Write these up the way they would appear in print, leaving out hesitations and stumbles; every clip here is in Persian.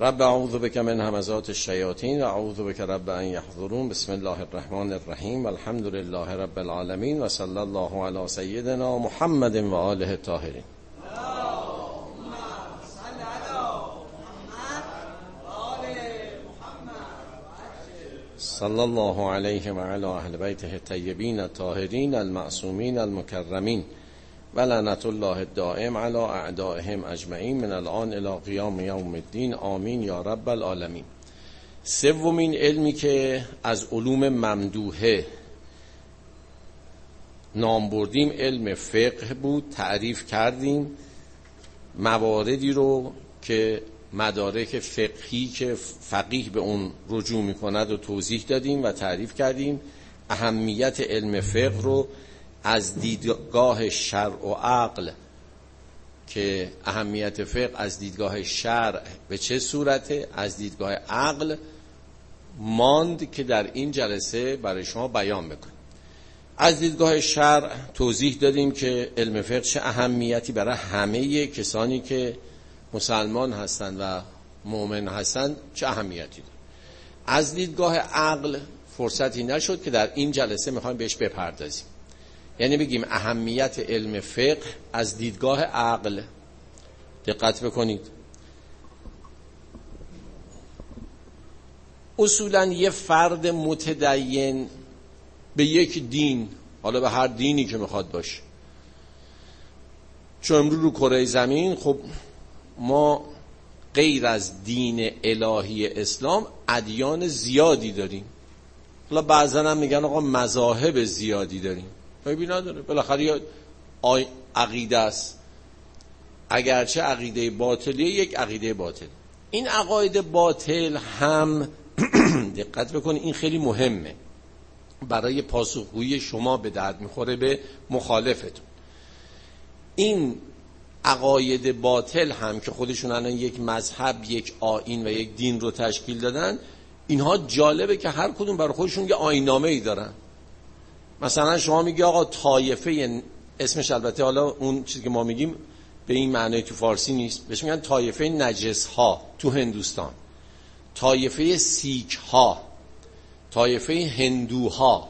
رب اعوذ بک من همزات الشیاطین و اعوذ بک رب ان یحضرون. بسم الله الرحمن الرحیم. الحمد لله رب العالمین و صلی الله علی سیدنا محمد و آله الطاهرین. صلی الله علیه و علی اهل بیته الطیبین الطاهرین المعصومین المکرمین و لعنت الله الدائم علی اعدائهم اجمعین من الان الی قیام یوم الدین. آمین یا رب العالمین. سومین علمی که از علوم ممدوحه نام بردیم علم فقه بود. تعریف کردیم مواردی رو که مدارک فقهی که فقیه به اون رجوع میکند و توضیح دادیم و تعریف کردیم. اهمیت علم فقه رو از دیدگاه شرع و عقل، که اهمیت فقه از دیدگاه شرع به چه صورته، از دیدگاه عقل ماند که در این جلسه برای شما بیان بکنیم. از دیدگاه شرع توضیح دادیم که علم فقه چه اهمیتی برای همه کسانی که مسلمان هستند و مؤمن هستند چه اهمیتی داره. از دیدگاه عقل فرصتی نشد که در این جلسه میخوایم بهش بپردازیم، یعنی بگیم اهمیت علم فقه از دیدگاه عقل. دقت بکنید، اصولا یه فرد متدین به یک دین، حالا به هر دینی که میخواد باشه، چون امروز رو کره زمین خب ما غیر از دین الهی اسلام ادیان زیادی داریم. حالا بعضا هم میگن آقا مذاهب زیادی داریم، عیبی نداره، بالاخره عقیده است، اگرچه عقیده باطلیه یک عقیده باطل. این عقاید باطل هم دقت بکنید این خیلی مهمه برای پاسخگویی شما، به درد میخوره به مخالفتون. این عقاید باطل هم که خودشون الان یک مذهب، یک آیین و یک دین رو تشکیل دادن، اینها جالبه که هر کدوم برای خودشون یه آیین‌نامه‌ای دارن. مثلا شما میگی آقا طایفه، اسمش البته حالا اون چیزی که ما میگیم به این معنی تو فارسی نیست، بهش میگن طایفه نجس ها تو هندوستان، طایفه سیک ها، طایفه هندوها.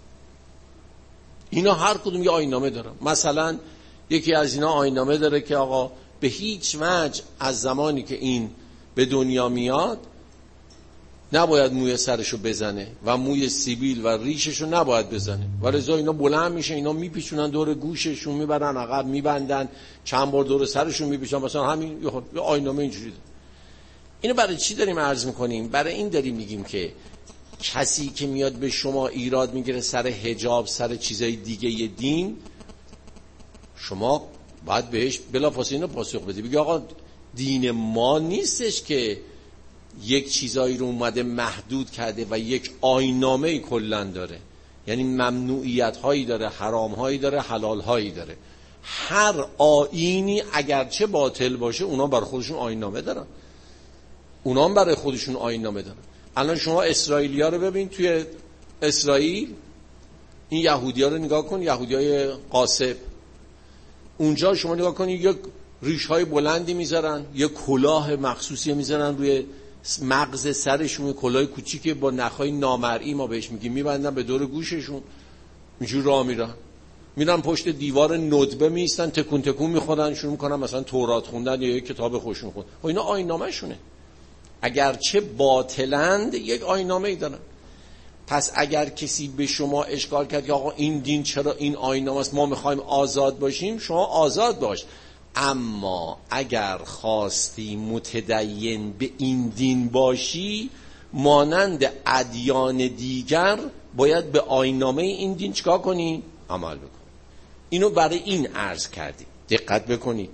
اینا هر کدوم یه آیین‌نامه دارن. مثلا یکی از اینا آیین‌نامه داره که آقا به هیچ وجه از زمانی که این به دنیا میاد نباید موی سرشو بزنه و موی سیبیل و ریششو نباید بزنه، و لذا اینا بلند میشه، اینا میپیچونن دور گوششون، میبرن عقب، میبندن، چند بار دور سرشون میپیچونن. مثلا همین یه آیین‌نامه اینجوری ده. اینو برای چی داریم عرض میکنیم؟ برای این داریم میگیم که کسی که میاد به شما ایراد میگیره سر حجاب، سر چیزای دیگه دین، شما باید بهش بلافاصله اینو پاسخ بدی، بگی آقا دین ما نیستش که یک چیزایی رو اومده محدود کرده و یک آیین‌نامه‌ای کلاً داره، یعنی ممنوعیت هایی داره، حرام هایی داره، حلال هایی داره. هر آیینی اگرچه باطل باشه اونا برای خودشون آیین‌نامه دارن، اونا هم برای خودشون آیین‌نامه دارن. الان شما اسرائیلیا رو ببین، توی اسرائیل این یهودی‌ها رو نگاه کن، یهودیای قاسب، اونجا شما نگاه کنید یک ریش‌های بلندی میذارن، یک کلاه مخصوصی میذارن روی مغز سرشون، کلاه کوچیکی با نخای نامرئی ما بهش میگیم، میبندن به دور گوششون، اینجور راه میرن پشت دیوار ندبه میستن، تکون تکون میخورن، شروع میکنن مثلا تورات خوندن یا یک کتاب خوشون خوندن. و اینا آیین‌نامه شونه، اگرچه باطلند یک آیین‌نامه ای دارن. پس اگر کسی به شما اشکال کرد که آقا این دین چرا این آیین‌نامه است، ما میخوایم آزاد باشیم، شما آزاد باش، اما اگر خواستی متدین به این دین باشی، مانند ادیان دیگر باید به آیین‌نامه این دین چیکار کنی؟ عمل بکن. اینو برای این عرض کردیم، دقت بکنید.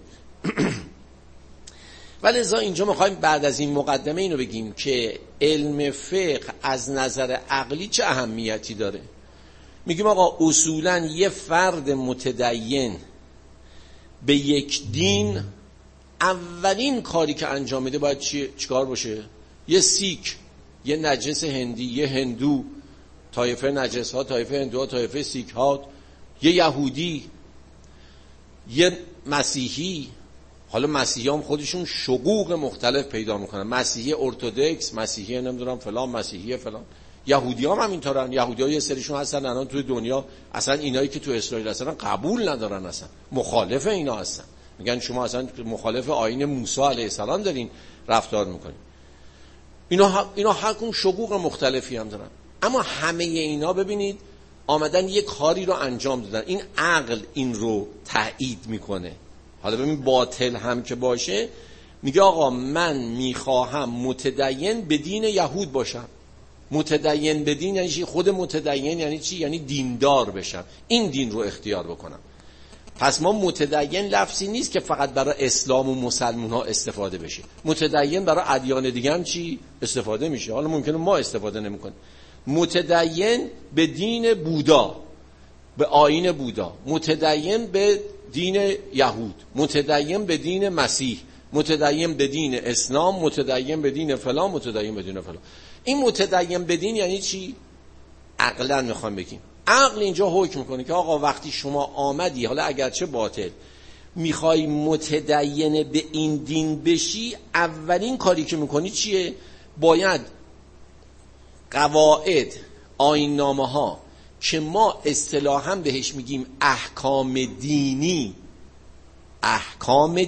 ولذا اینجا میخوایم بعد از این مقدمه اینو بگیم که علم فقه از نظر عقلی چه اهمیتی داره. میگیم آقا اصولا یه فرد متدین به یک دین اولین کاری که انجام میده باید چیکار باشه؟ یه سیک، یه نجس هندی، یه هندو، طایفه نجس ها، طایفه هندوها، طایفه سیک ها، یه یهودی، یه مسیحی. حالا مسیحیان خودشون شقوق مختلف پیدا میکنن، مسیحی ارتدوکس، مسیحی نمیدونم فلان، مسیحی فلان. یهودیام هم اینطورن. یهودی‌ها یه سریشون هستن الان توی دنیا اصلا اینایی که تو اسرائیل هستن قبول ندارن، اصلا مخالف اینا هستن، میگن شما اصلا مخالف آیین موسی علیه السلام دارین رفتار میکنین. اینا هر کدوم شقوق مختلفی هم دارن، اما همه اینا ببینید آمدن یک کاری رو انجام دادن. این عقل این رو تایید میکنه. حالا ببین باطل هم که باشه میگه آقا من میخواهم متدین به دین یهود باشم. متدین به دین یعنی چی؟ خود متدین یعنی چی؟ یعنی دیندار بشم، این دین رو اختیار بکنم. پس ما متدین لفظی نیست که فقط برای اسلام و مسلمان ها استفاده بشه، متدین برای ادیان دیگه هم چی استفاده میشه، حالا ممکنه ما استفاده نمیکنیم. متدین به دین بودا، به آیین بودا، متدین به دین یهود، متدین به دین مسیح، متدین به دین اسلام، متدین به دین فلان، متدین به دین فلان. این متدین به دین یعنی چی؟ عقلا میخوام بگیم، عقل اینجا حکم میکنه که آقا وقتی شما آمدی، حالا اگرچه باطل، میخوای متدین به این دین بشی، اولین کاری که میکنی چیه؟ باید قواعد، آیین‌نامه ها که ما اصطلاحاً بهش میگیم احکام دینی، احکام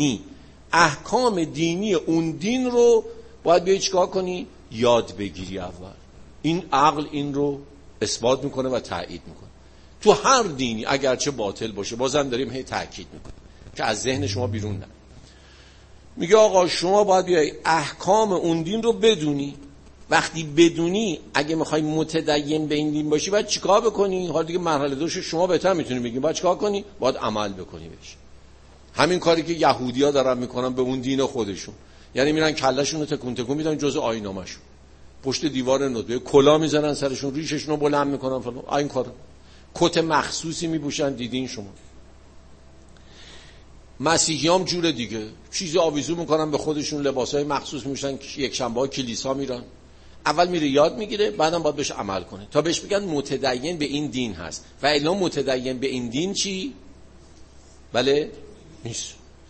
دینی اون دین رو باید بیایی چیکار کنی؟ یاد بگیری اول. این عقل این رو اثبات میکنه و تایید میکنه. تو هر دینی اگرچه باطل باشه، بازم داریم هی تاکید میکنه که از ذهن شما بیرون نره. میگه آقا شما باید بیایی احکام اون دین رو بدونی. وقتی بدونی، اگه میخوای متدین به این دین باشی باید چیکار بکنی؟ حالا دیگه مرحله دوش شما بهتر میتونی بگی. باید چیکار کنی؟ باید عمل بکنی بهش. همین کاری که یهودی‌ها دارن میکنن به اون دین خودشون، یعنی میرن کلهشون رو تکون تکون میدن جزء آیین‌نامه‌شون، پشت دیوار ندبه کلا میزنن سرشون، ریششون رو بلند میکنن فلان. این کار کت مخصوصی میپوشن، دیدین شما. مسیحیام جور دیگه، چیزی آویزون میکنن به خودشون، لباسای مخصوص میپوشن، یک شنبه‌ها کلیسا میرن. اول میره یاد میگیره، بعدم باید بهش عمل کنه تا بهش میگن متدین به این دین هست. و الا متدین به این دین چی؟ بله نیست.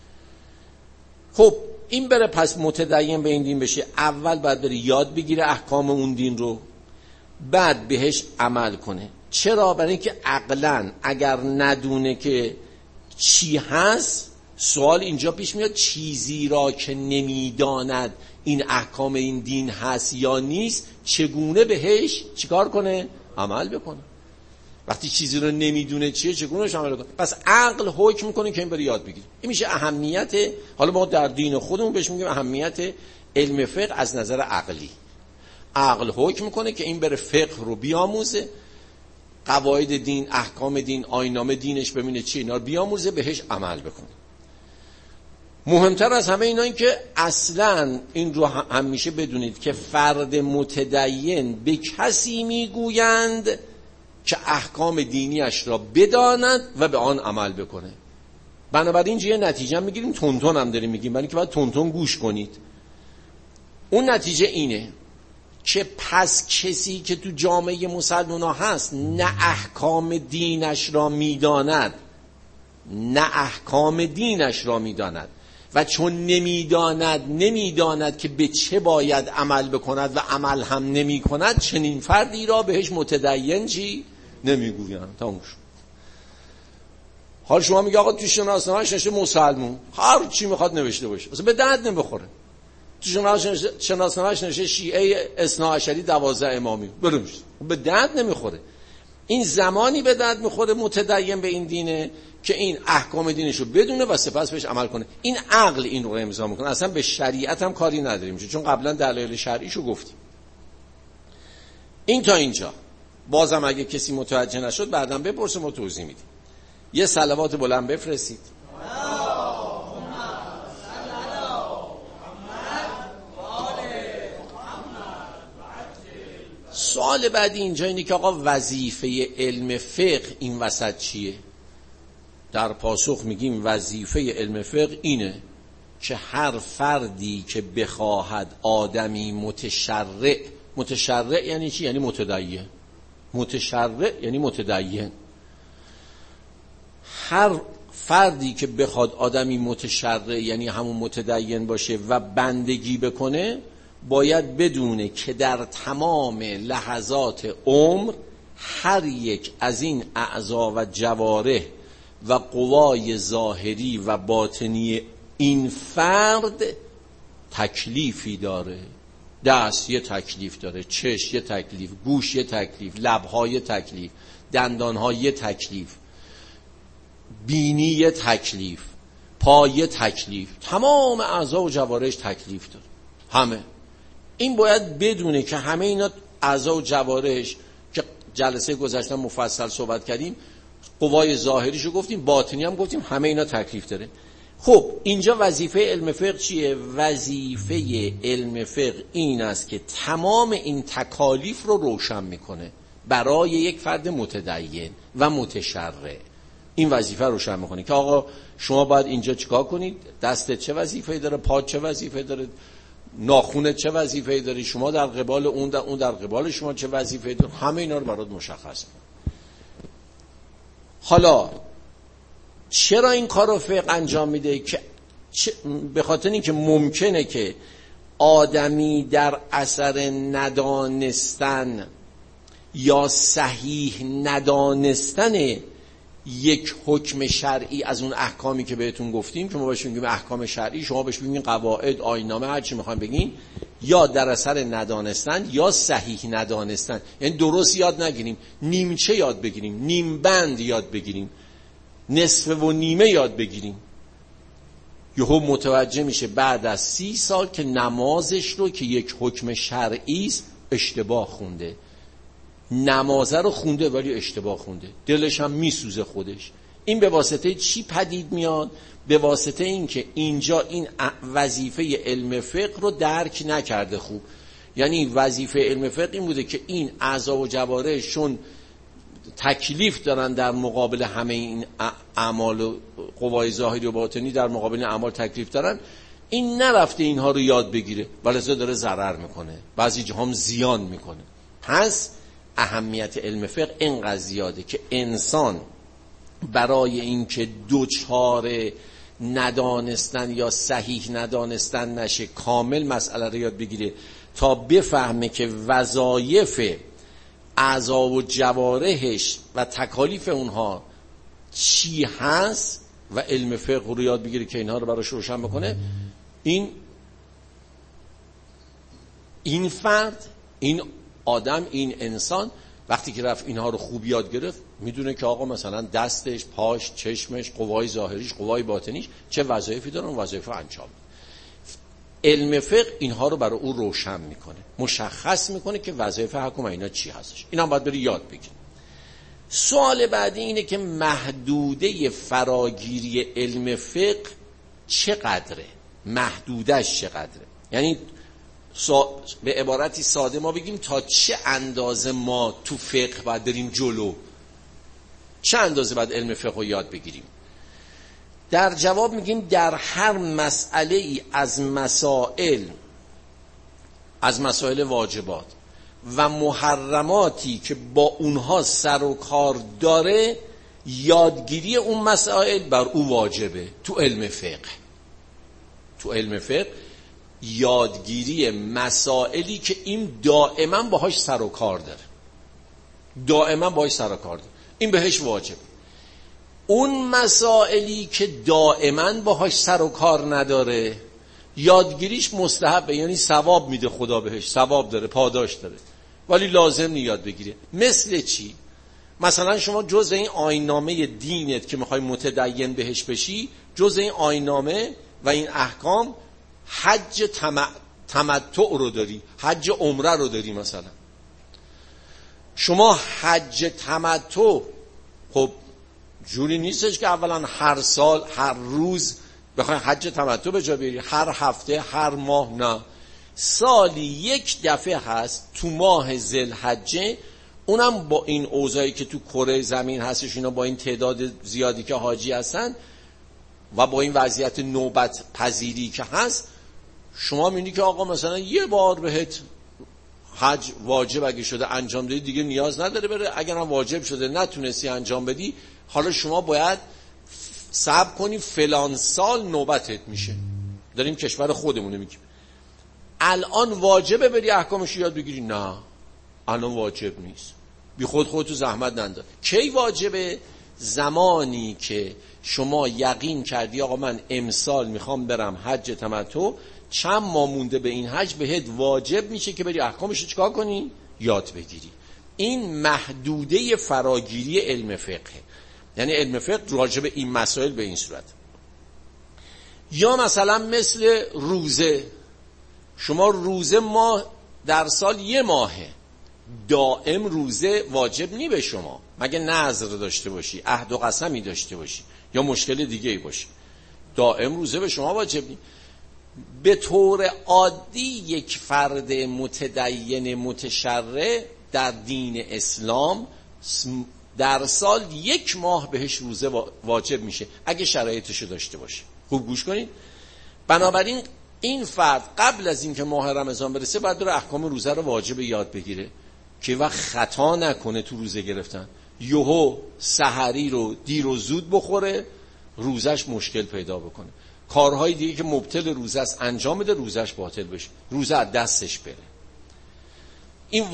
خب این بره پس متدین به این دین بشه، اول باید بره یاد بگیره احکام اون دین رو، بعد بهش عمل کنه. چرا؟ برای اینکه عقلاً اگر ندونه که چی هست، سوال اینجا پیش میاد چیزی را که نمیداند این احکام این دین هست یا نیست، چگونه بهش چیکار کنه؟ عمل بکنه. وقتی چیزی رو نمیدونه چیه، چگونه بهش عمل کنه؟ پس عقل حکم میکنه که این بره یاد بگیره. این میشه اهمیت، حالا ما در دین خودمون بهش میگیم اهمیت علم فقه از نظر عقلی. عقل حکم میکنه که این بره فقه رو بیاموزه، قواعد دین، احکام دین، آیین‌نامه دینش ببینه چیه، اینا رو بیاموزه، بهش عمل بکنه. مهمتر از همه اینا این که اصلا این رو همیشه بدونید که فرد متدین به کسی میگویند که احکام دینیش را بداند و به آن عمل بکنه. بنابراین یه نتیجه هم میگیریم، تونتون هم داریم میگیم، برای که باید تونتون گوش کنید. اون نتیجه اینه که پس کسی که تو جامعه مسلمان ها هست نه احکام دینش را میداند، نه احکام دینش را میداند و چون نمیداند که به چه باید عمل بکند و عمل هم نمی کند، چنین فردی را بهش متدین چی؟ نمیگویند. تموم شد. حال شما میگه آقا تو شناسنامه‌اش نوشته مسلمون، هر چی میخواد نوشته باشه، اصلا به درد نمیخوره. تو شناسنامه‌اش نوشته شیعه اثناعشری 12 امامی، برمش به درد نمیخوره. این زمانی به درد میخوره متدین به این دینه که این احکام دینش رو بدونه و سپس بهش عمل کنه. این عقل این رو امضا میکنه، اصلا به شریعت هم کاری نداریم چون قبلا دلایل شرعیشو گفتیم. این تا اینجا. بازم اگه کسی متوجه نشد بعداً بپرسه، ما توضیح میدیم. یه صلوات بلند بفرستید. سوال بعدی اینجا اینه که آقا وظیفه علم فقه این وسط چیه؟ در پاسخ میگیم وظیفه علم فقه اینه که هر فردی که بخواهد آدمی متشرع یعنی چی؟ یعنی متدین. متشرع یعنی متدین. هر فردی که بخواد آدمی متشرع یعنی همون متدین باشه و بندگی بکنه، باید بدونه که در تمام لحظات عمر هر یک از این اعضا و جوارح و قوای ظاهری و باطنی این فرد تکلیفی داره. دست یه تکلیف داره، چشم یه تکلیف، گوش یه تکلیف، لب‌ها یه تکلیف، دندان‌ها یه تکلیف، بینی یه تکلیف، پا یه تکلیف، تمام اعضا و جوارحش تکلیف داره. همه این باید بدونه که همه اینا اعضا و جوارحش که جلسه گذشته مفصل صحبت کردیم، قوای ظاهریشو گفتیم، باطنی هم گفتیم، همه اینا تکلیف داره. خب اینجا وظیفه علم فقه چیه؟ وظیفه علم فقه این است که تمام این تکالیف رو روشن میکنه برای یک فرد متدین و متشرع. این وظیفه روشن میکنه که آقا شما باید اینجا چیکار کنید، دستت چه وظیفه‌ای داره، پات چه وظیفه‌ای داره، ناخونت چه وظیفه‌ای داری، شما در قبال اون در قبال شما چه وظیفه‌ای داره، همه اینا رو برات مشخص کنه. حالا چرا این کار رو فقه انجام میده؟ که به خاطر اینکه ممکنه که آدمی در اثر ندانستن یا صحیح ندانستن یک حکم شرعی از اون احکامی که بهتون گفتیم که ما بهش میگیم احکام شرعی، شما بهش میگین قواعد، آیین‌نامه، هر چی میخوایم بگین، یا در اثر ندانستن یا صحیح ندانستن، یعنی درست یاد نگیریم، نیمچه یاد بگیریم، نیم بند یاد بگیریم، نصف و نیمه یاد بگیریم، یهو متوجه میشه بعد از 30 سال که نمازش رو که یک حکم شرعی است اشتباه خونده، نمازه رو خونده ولی اشتباه خونده، دلش هم میسوزه خودش. این به واسطه چی پدید میاد؟ به واسطه این که اینجا این وظیفه علم فقه رو درک نکرده خوب. یعنی وظیفه علم فقه این بوده که این اعضا و جوارحشون تکلیف دارن در مقابل همه این اعمال و قوای ظاهری و باطنی، در مقابل اعمال تکلیف دارن، این نرفته اینها رو یاد بگیره، ولذا داره ضرر میکنه، بعضی جاها هم زیان میکنه. پس اهمیت علم فقه اینقدر زیاده که انسان برای اینکه دوچار ندانستن یا صحیح ندانستن نشه، کامل مسئله رو یاد بگیره تا بفهمه که وظایف اعضا و جوارحش و تکالیف اونها چی هست و علم فقه رو یاد بگیره که اینها رو براش روشن بکنه. این فرد، این آدم، این انسان وقتی که رفت اینها رو خوب یاد گرفت، میدونه که آقا مثلا دستش، پاش، چشمش، قوای ظاهریش، قوای باطنیش چه وظایفی دارن و وظایف انجام میده. علم فقه اینها رو برای او روشن میکنه، مشخص میکنه که وظایف حکم اینا چی هستش. اینا باید بری یاد بگیری. سوال بعدی اینه که محدوده فراگیری علم فقه چقدره؟ محدودش چقدره؟ یعنی به عبارتی ساده ما بگیم تا چه اندازه ما تو فقه باید بریم جلو، چه اندازه باید علم فقه رو یاد بگیریم؟ در جواب میگیم در هر مسئله ای از مسائل واجبات و محرماتی که با اونها سر و کار داره، یادگیری اون مسائل بر او واجبه. تو علم فقه یادگیری مسائلی که این دائما باهاش سر و کار داره، این بهش واجبه. اون مسائلی که دائما باهاش سر و کار نداره، یادگیریش مستحبه، یعنی ثواب میده خدا بهش، ثواب داره، پاداش داره، ولی لازم نیست یاد بگیره. مثل چی؟ مثلا شما جزء این آیین‌نامه دینت که میخوای متدین بهش بشی، جزء این آیین‌نامه و این احکام حج تمتع رو داری، حج عمره رو داری. مثلا شما حج تمتع، خب جوری نیستش که اولا هر سال هر روز بخوای حج تمتع به جا بیاری، هر هفته، هر ماه، نه، سالی یک دفعه هست تو ماه ذوالحجه، اونم با این اوضاعی که تو کره زمین هستش، اینا با این تعداد زیادی که حاجی هستن و با این وضعیت نوبت پذیری که هست، شما می‌بینی که آقا مثلا یه بار بهت حج واجب اگه شده انجام بدی، دیگه نیاز نداره بره. اگر هم واجب شده نتونستی انجام بدی، حالا شما باید صبر کنی فلان سال نوبتت میشه. داریم کشور خودمونه میگیم الان واجبه بری احکامش یاد بگیری. نه الان واجب نیست، بی خودتو زحمت ننداز. کی واجبه؟ زمانی که شما یقین کردی آقا من امسال میخوام برم حج تمتع، چند ماه مونده به این حج بهت واجب میشه که بری احکامش رو چیکار کنی؟ یاد بگیری. این محدوده فراگیری علم فقه، یعنی علم فقه راجع به این مسائل به این صورت. یا مثلا مثل روزه، شما روزه ماه در سال یه ماهه، دائم روزه واجب نی به شما مگه نذر داشته باشی، عهد و قسمی داشته باشی یا مشکل دیگه ای باشه. دائم روزه به شما واجب نی. به طور عادی یک فرد متدین متشرع در دین اسلام در سال یک ماه بهش روزه واجب میشه اگه شرایطشو داشته باشه. خوب گوش کنید. بنابراین این فرد قبل از اینکه ماه رمضان برسه باید بره احکام روزه رو واجب یاد بگیره که وقت خطا نکنه تو روزه گرفتن، یهو سحری رو دیر و زود بخوره روزش مشکل پیدا بکنه، کارهای دیگه که مبطل روزه است انجام بده روزش باطل بشه، روزه از دستش بره. این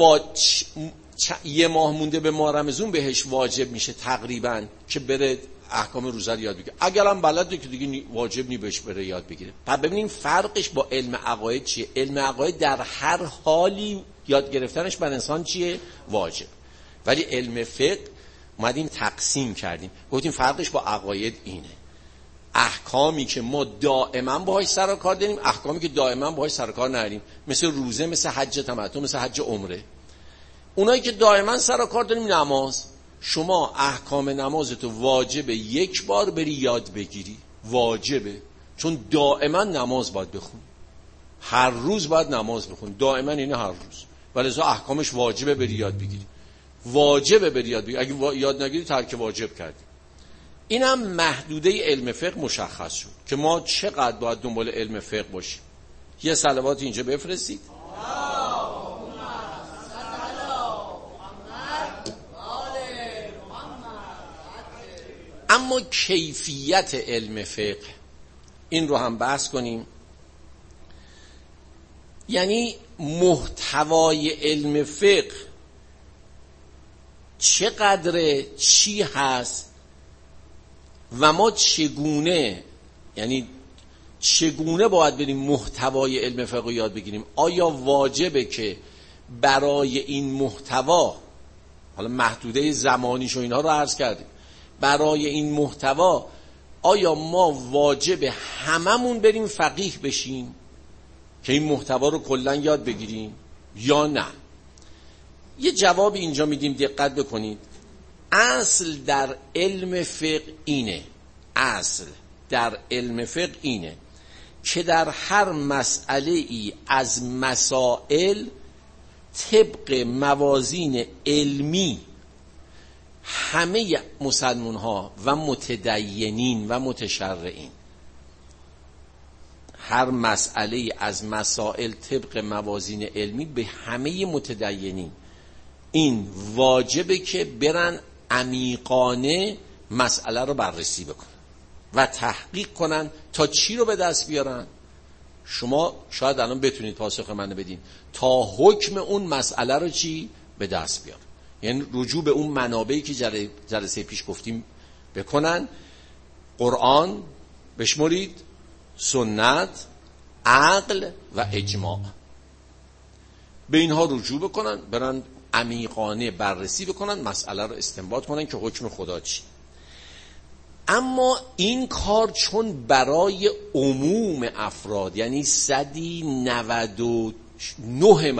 یه ماه مونده به ماه رمضان بهش واجب میشه تقریبا که بره احکام روزه رو یاد بگیره. اگرم بلده که دیگه واجب نی بهش بره یاد بگیره. پس ببینیم فرقش با علم عقاید چیه. علم عقاید در هر حالی یاد گرفتنش بر انسان چیه؟ واجب. ولی علم فقه اومدیم تقسیم کردیم، گفتیم فرقش با عقاید اینه، احکامی که ما دائما باهاش سر و کار داریم، احکامی که دائما باهاش سر و کار نداریم، مثل روزه، مثل حج تمتع، مثل حج عمره. اونایی که دائما سر و کار داریم، نماز، شما احکام نمازتو واجبه یک بار بری یاد بگیری، واجبه، چون دائما نماز باید بخونی، هر روز باید نماز بخونی، دائما اینه هر روز، ولی احکامش واجبه بری یاد بگیری، واجبه بری یاد بگیری، اگه یاد نگیری ترک واجب کردی. اینم محدوده علم فقه مشخص شد که ما چقدر باید دنبال علم فقه باشیم. یه صلوات اینجا بفرستید. اما کیفیت علم فقه، این رو هم بحث کنیم. یعنی محتوای علم فقه چقدر چی هست و ما چگونه، یعنی چگونه باید بریم محتوای علم فقه رو یاد بگیریم. آیا واجبه که برای این محتوا، حالا محدوده زمانیش و اینا رو عرض کردیم، برای این محتوا آیا ما واجبه هممون بریم فقیه بشیم که این محتوا رو کلا یاد بگیریم یا نه؟ یه جواب اینجا میدیم، دقت بکنید. اصل در علم فقه اینه، اصل در علم فقه اینه که در هر مسئله ای از مسائل طبق موازین علمی همه مسلمان ها و متدینین و متشرعین، هر مسئله از مسائل طبق موازین علمی به همه متدینین این واجبه که برن عمیقانه مسئله رو بررسی بکنن و تحقیق کنن تا چی رو به دست بیارن. شما شاید الان بتونید پاسخ منو بدین، تا حکم اون مسئله رو چی به دست بیارن، یعنی رجوع به اون منابعی که جلسه پیش گفتیم بکنن، قرآن بشمرید، سنت، عقل و اجماع، به اینها رجوع بکنن، برن عمیقانه بررسی بکنن، مسئله رو استنباط کنن که حکم خدا چی. اما این کار چون برای عموم افراد، یعنی 199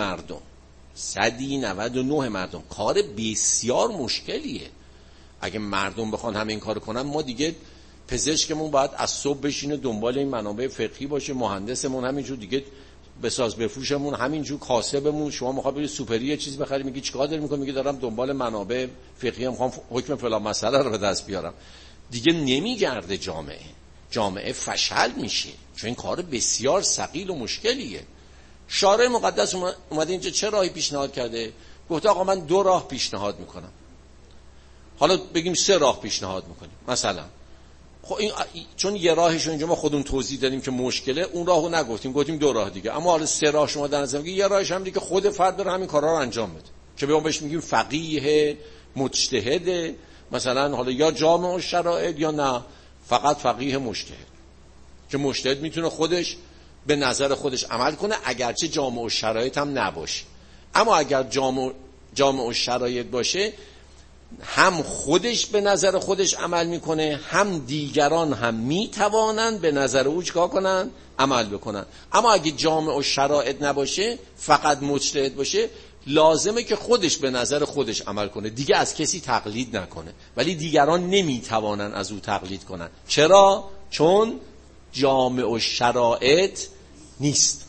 مردم کار بسیار مشکلیه. اگه مردم بخوان همه این کار کنن، ما دیگه پزشکمون باید از صبح بشینه دنبال این منابع فقهی باشه، مهندسمون همینجور دیگه، بساز بفروشمون همینجور، کاسبمون، شما میخواد بری سوپری یه چیز بخری، میگی چیکار داری میکنی؟ میگی دارم دنبال منابع فقهی، میخوام حکم فلان مسئله رو به دست بیارم. دیگه نمیگرده جامعه فشل میشه، چون این کار بسیار ثقیل و مشکلیه. شارع مقدس اومده اینجا چه راهی پیشنهاد کرده؟ گفته آقا من 2 راه پیشنهاد میکنم. حالا بگیم 3 راه پیشنهاد میکنیم. مثلا خب این چون یه راهش اینجا ما خودمون توضیح دادیم که مشکله، اون راهو نگفتیم، گفتیم دو راه دیگه. اما حالا سه راه شما در نظر بگیرید، یه راهش هم دیگه خود فرد داره همین کارا رو انجام بده که به اون بهش میگیم فقیه مجتهد، مثلا حالا یا جامع الشرائط یا نه فقط فقیه مجتهد، که مجتهد میتونه خودش به نظر خودش عمل کنه اگرچه جامع الشرائط هم نباشه. اما اگر جامع الشرائط باشه، هم خودش به نظر خودش عمل میکنه، هم دیگران هم میتوانن به نظر او چیکار کنن؟ عمل بکنن. اما اگه جامع الشرائط نباشه، فقط مجتهد باشه، لازمه که خودش به نظر خودش عمل کنه، دیگه از کسی تقلید نکنه، ولی دیگران نمیتوانن از او تقلید کنن. چرا؟ چون جامع الشرائط نیست.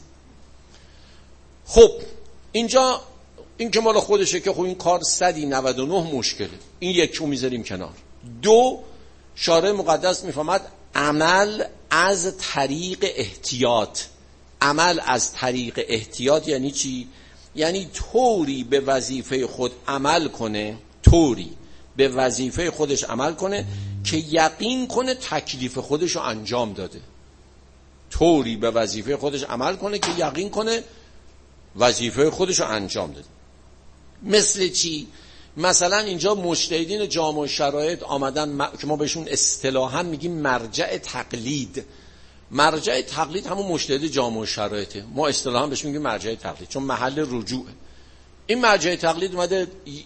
خب اینجا این که مال خودشه که خب این کار 199 مشکله، این یکیو میذاریم کنار. دو، شارع مقدس میفهمد عمل از طریق احتیاط. عمل از طریق احتیاط یعنی چی؟ یعنی طوری به وظیفه خود عمل کنه، طوری به وظیفه خودش عمل کنه که یقین کنه تکلیف خودش رو انجام داده. طوری به وظیفه خودش عمل کنه که یقین کنه وظیفه خودش رو انجام داده. مثل چی؟ مثلا اینجا مجتهدین جامع الشرائط آمدن که ما بهشون اصطلاحاً میگیم مرجع تقلید. مرجع تقلید همون مجتهد جامع الشرائطه، ما اصطلاحاً بهش میگیم مرجع تقلید چون محل رجوعه. این مرجع تقلید اومده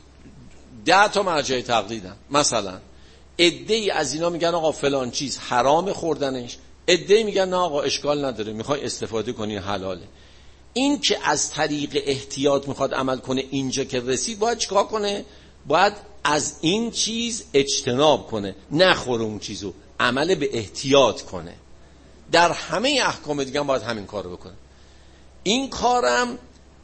10 تا مرجع تقلیدن. مثلا عده‌ای از اینا میگن آقا فلان چیز حرام خوردنش، عده‌ای میگن نه آقا اشکال نداره، میخوای استفاده کنی حلاله. این که از طریق احتیاط میخواد عمل کنه، اینجا که رسید باید چیکار کنه؟ باید از این چیز اجتناب کنه، نخوره اون چیزو، عمل به احتیاط کنه. در همه احکام دیگه هم باید همین کارو بکنه. این کارم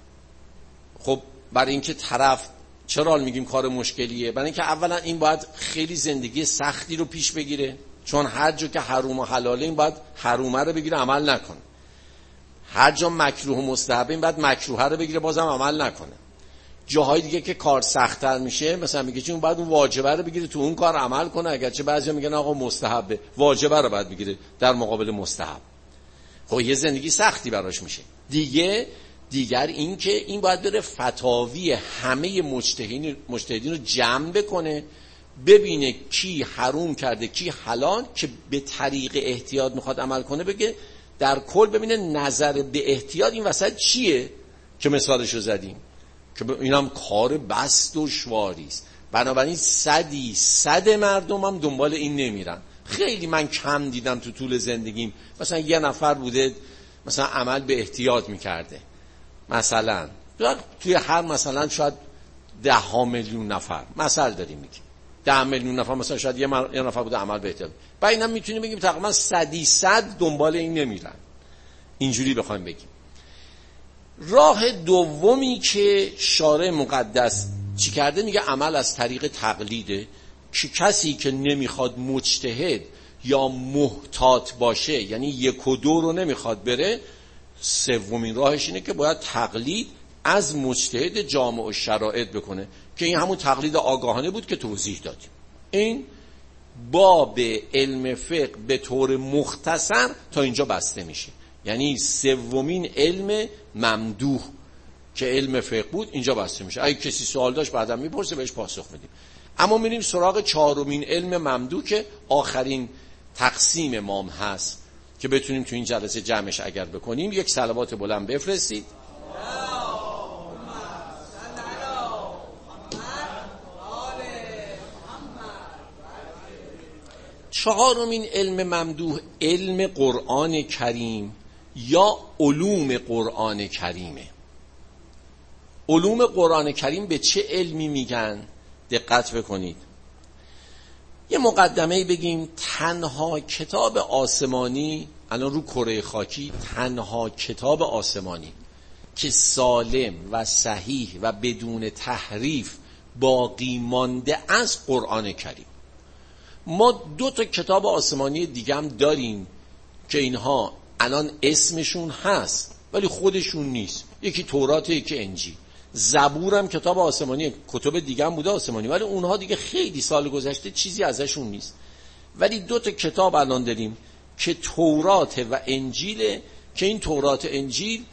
خب برای اینکه طرف، چرا میگیم کار مشکلیه؟ برای اینکه اولا این باید خیلی زندگی سختی رو پیش بگیره، چون هر جا که حروم و حلاله این باید حرومه رو بگیره عمل نکنه، هر جا مکروه و مستحبه این باید مکروه رو بگیره بازم عمل نکنه. جاهای دیگه که کار سخت‌تر میشه مثلا میگه چون باید اون واجبه رو بگیره تو اون کار عمل کنه، اگرچه بعضیا میگن آقا مستحبه، واجبه رو باید بگیره در مقابل مستحب. خب یه زندگی سختی براش میشه. دیگر این که این باید بره فتاوی همه مجتهدین رو جمع بکنه، ببینه کی حروم کرده کی حلال، که به طریق احتیاط میخواد عمل کنه، بگه در کل ببینه نظر به احتیاط این وسط چیه که مثالشو زدیم، که اینم کار بس دشواری است. بنابراین 100 مردم هم دنبال این نمیرن. خیلی من کم دیدم تو طول زندگیم مثلا یه نفر بوده مثلا عمل به احتیاط میکرده، مثلا توی هر مثلا شاید 10 میلیون نفر مثلا داریم میگیم 10 میلیون نفر مثلا شاید یه نفر بوده عمل به احتیاط. و اینم میتونیم بگیم تقریبا 100 دنبال این نمیرن، اینجوری بخوایم بگیم. راه دومی که شارع مقدس چی کرده؟ میگه عمل از طریق تقلیده، که کسی که نمیخواد مجتهد یا محتاط باشه، یعنی 1 و 2 رو نمیخواد بره، سومین راهش اینه که باید تقلید از مجتهد جامع الشرائط بکنه، که این همون تقلید آگاهانه بود که توضیح دادیم. این باب علم فقه به طور مختصر تا اینجا بسته میشه. یعنی سومین علم ممدوح که علم فقه بود اینجا بسته میشه. اگه کسی سوال داشت بعداً میپرسه بهش پاسخ میدیم. اما میریم سراغ 4مین علم ممدوح که آخرین تقسیم مام هست که بتونیم تو این جلسه جمعش اگر بکنیم. یک صلوات بلند بفرستید. 4مین علم ممدوح علم قرآن کریم یا علوم قرآن کریمه. علوم قرآن کریم به چه علمی میگن؟ دقت بکنید. یه مقدمه بگیم. تنها کتاب آسمانی الان رو کره خاکی، تنها کتاب آسمانی که سالم و صحیح و بدون تحریف باقی مانده از قرآن کریم. ما 2 کتاب آسمانی دیگه هم داریم که اینها الان اسمشون هست ولی خودشون نیست. یکی توراته، یکی انجیل. زبور هم کتاب آسمانی، کتب دیگه هم بوده آسمانی، ولی اونها دیگه خیلی سال گذشته چیزی ازشون نیست. ولی 2 کتاب الان داریم که تورات و انجیل، که این تورات انجیل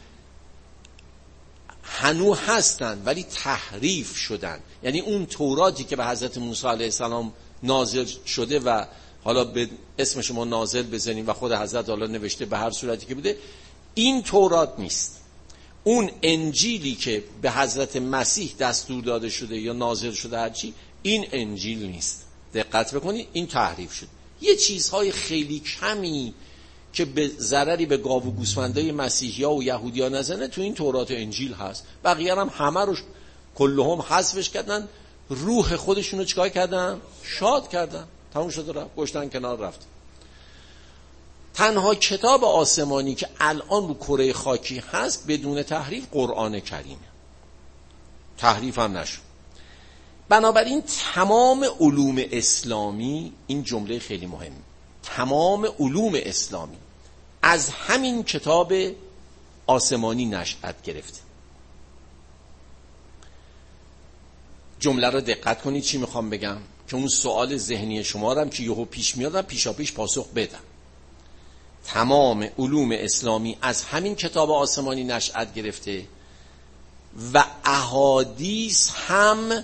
هنوز هستن ولی تحریف شدن. یعنی اون توراتی که به حضرت موسی علیه السلام نازل شده و حالا به اسم شما نازل بزنیم و خود حضرت حالا نوشته به هر صورتی که بوده، این تورات نیست. اون انجیلی که به حضرت مسیح دستور داده شده یا نازل شده هرچی، این انجیل نیست. دقت بکنید، این تحریف شد. یه چیزهای خیلی کمی که به ضرری به گاو و گوسفندای مسیحی‌ها و یهودی‌ها نزنه تو این تورات و انجیل هست. بقیه هم همه رو کلهم حذفش کردن، روح خودشونو چیکار کردن؟ شاد کردن. تموم شد، رفت گشتن کنار رفت. تنها کتاب آسمانی که الان رو کره خاکی هست بدون تحریف قرآن کریمه. تحریف هم نشد. بنابراین تمام علوم اسلامی، این جمله خیلی مهمه، تمام علوم اسلامی از همین کتاب آسمانی نشأت گرفته. جمله رو دقت کنید چی میخوام بگم، که اون سوال ذهنی شما رو هم که یهو پیش میادم پیشا پیش پاسخ بدم. تمام علوم اسلامی از همین کتاب آسمانی نشأت گرفته و احادیث هم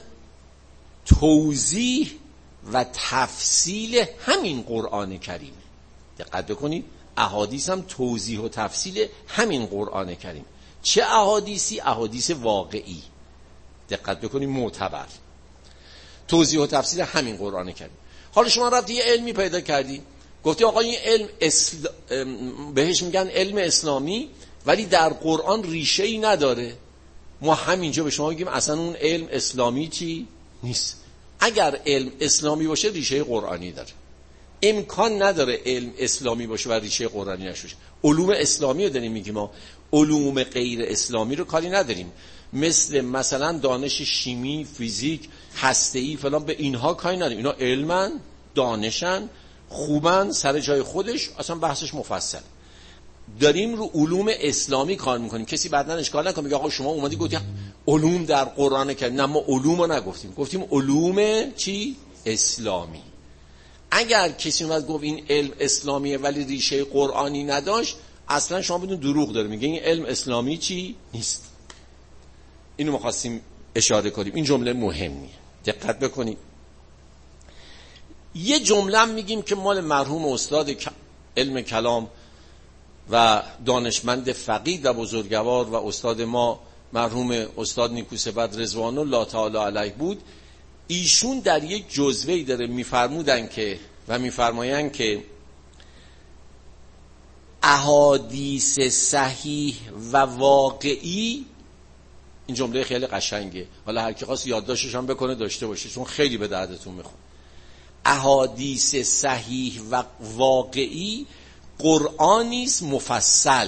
توضیح و تفصیل همین قرآن کریمه. دقت بکنید، احادیث هم توضیح و تفصیل همین قرآن کریم. چه احادیثی؟ احادیث واقعی. دقت بکنید، معتبر. توضیح و تفصیل همین قرآن کریم. حالا شما رفتی یه علمی پیدا کردی، گفتی آقا این علم بهش میگن علم اسلامی ولی در قرآن ریشه‌ای نداره. ما همینجا به شما میگیم اصلا اون علم اسلامی چی نیست. اگر علم اسلامی باشه ریشه قرآنی داره. امکان نداره علم اسلامی باشه و ریشه قرآنی نشه. علوم اسلامی رو داریم میگیم، ما علوم غیر اسلامی رو کاری نداریم. مثلا دانش شیمی، فیزیک، هسته‌ای فلان، به اینها کاری نداریم. اینا علمن، دانشن، خوبن، سر جای خودش، اصلا بحثش مفصل. داریم رو علوم اسلامی کار میکنیم. کسی بعداً اشکال نکنه میگه آقا شما اومدی گفتی علوم در قرآن کریم. نه، ما علوم رو نگفتیم، گفتیم علوم چی؟ اسلامی. اگر کسی اومد گفت این علم اسلامیه ولی ریشه قرآنی نداشت، اصلا شما بدون دروغ داره میگه این علم اسلامی چی نیست. اینو ما خواستیم اشاره کنیم. این جمله مهمیه، دقت بکنید. یه جمله میگیم که مال مرحوم استاد علم کلام و دانشمند فقید و بزرگوار و استاد ما مرحوم استاد نیکوصفت رضوان الله تعالی علیه بود. ایشون در یک جزوه‌ای داره میفرمودن که و میفرمایند که احادیث صحیح و واقعی، این جمله خیلی قشنگه، حالا هر کی خواست یادداشتش هم بکنه داشته باشه چون خیلی به دردتون میخوره. احادیث صحیح و واقعی قرآنیست مفصل.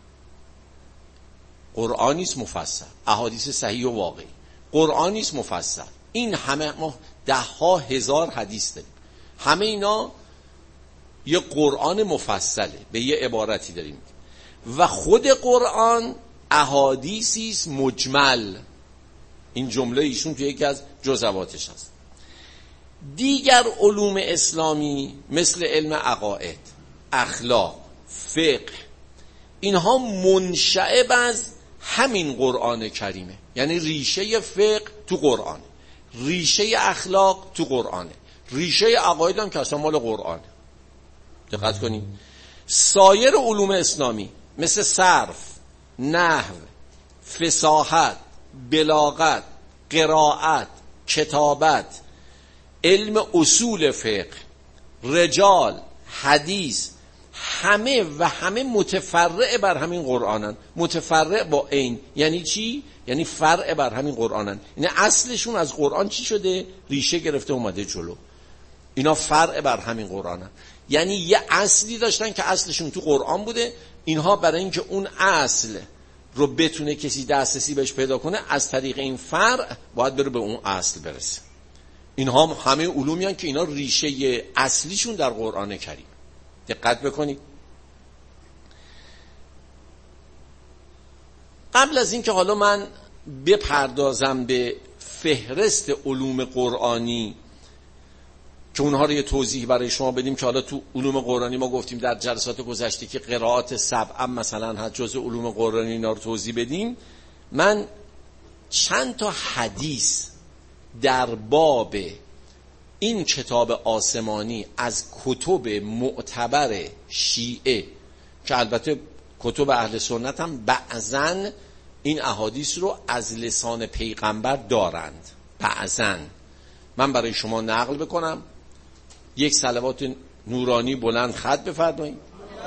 قرآنیست مفصل. احادیث صحیح و واقعی قرآنیست مفصل. این همه ما 10,000 حدیث داریم، همه اینا یه قرآن مفصله، به یه عبارتی داریم. و خود قرآن احادیثیست مجمل. این جمله ایشون توی یکی از جزواتش هست. دیگر علوم اسلامی مثل علم عقاید، اخلاق، فقه، اینها منشأ از همین قرآن کریمه. یعنی ریشه فقه تو قرآن، ریشه اخلاق تو قرآنه، ریشه عقاید هم که اصلا مال قرآنه. دقت کنید. سایر علوم اسلامی مثل صرف، نحو، فصاحت، بلاغت، قرائت، کتابت، علم اصول فقه، رجال، حدیث، همه متفرع بر همین قرآنن. متفرع با عین یعنی چی؟ یعنی فرع بر همین قرآنن. یعنی اصلشون از قرآن چی شده؟ ریشه گرفته اومده جلو. اینا فرع بر همین قرآنن. یعنی یه اصلی داشتن که اصلشون تو قرآن بوده. اینها برای اینکه اون اصل رو بتونه کسی دسترسی بهش پیدا کنه، از طریق این فرع باید بره به اون اصل برسه. اینها همه علومی هستند که اینا ریشه اصلیشون در قرآن کریم. دقت بکنید. قبل از اینکه حالا من بپردازم به فهرست علوم قرآنی که اونها رو یه توضیح برای شما بدیم که حالا تو علوم قرآنی ما گفتیم در جلسات گذشته که قرائات سبع مثلا هست جزء علوم قرآنی، اینا رو توضیح بدیم. من چند تا حدیث در باب این کتاب آسمانی از کتب معتبر شیعه که البته کتب اهل سنت هم بعضن این احادیث رو از لسان پیغمبر دارند، بعضن من برای شما نقل بکنم. یک صلوات نورانی بلند خط بفرمایید.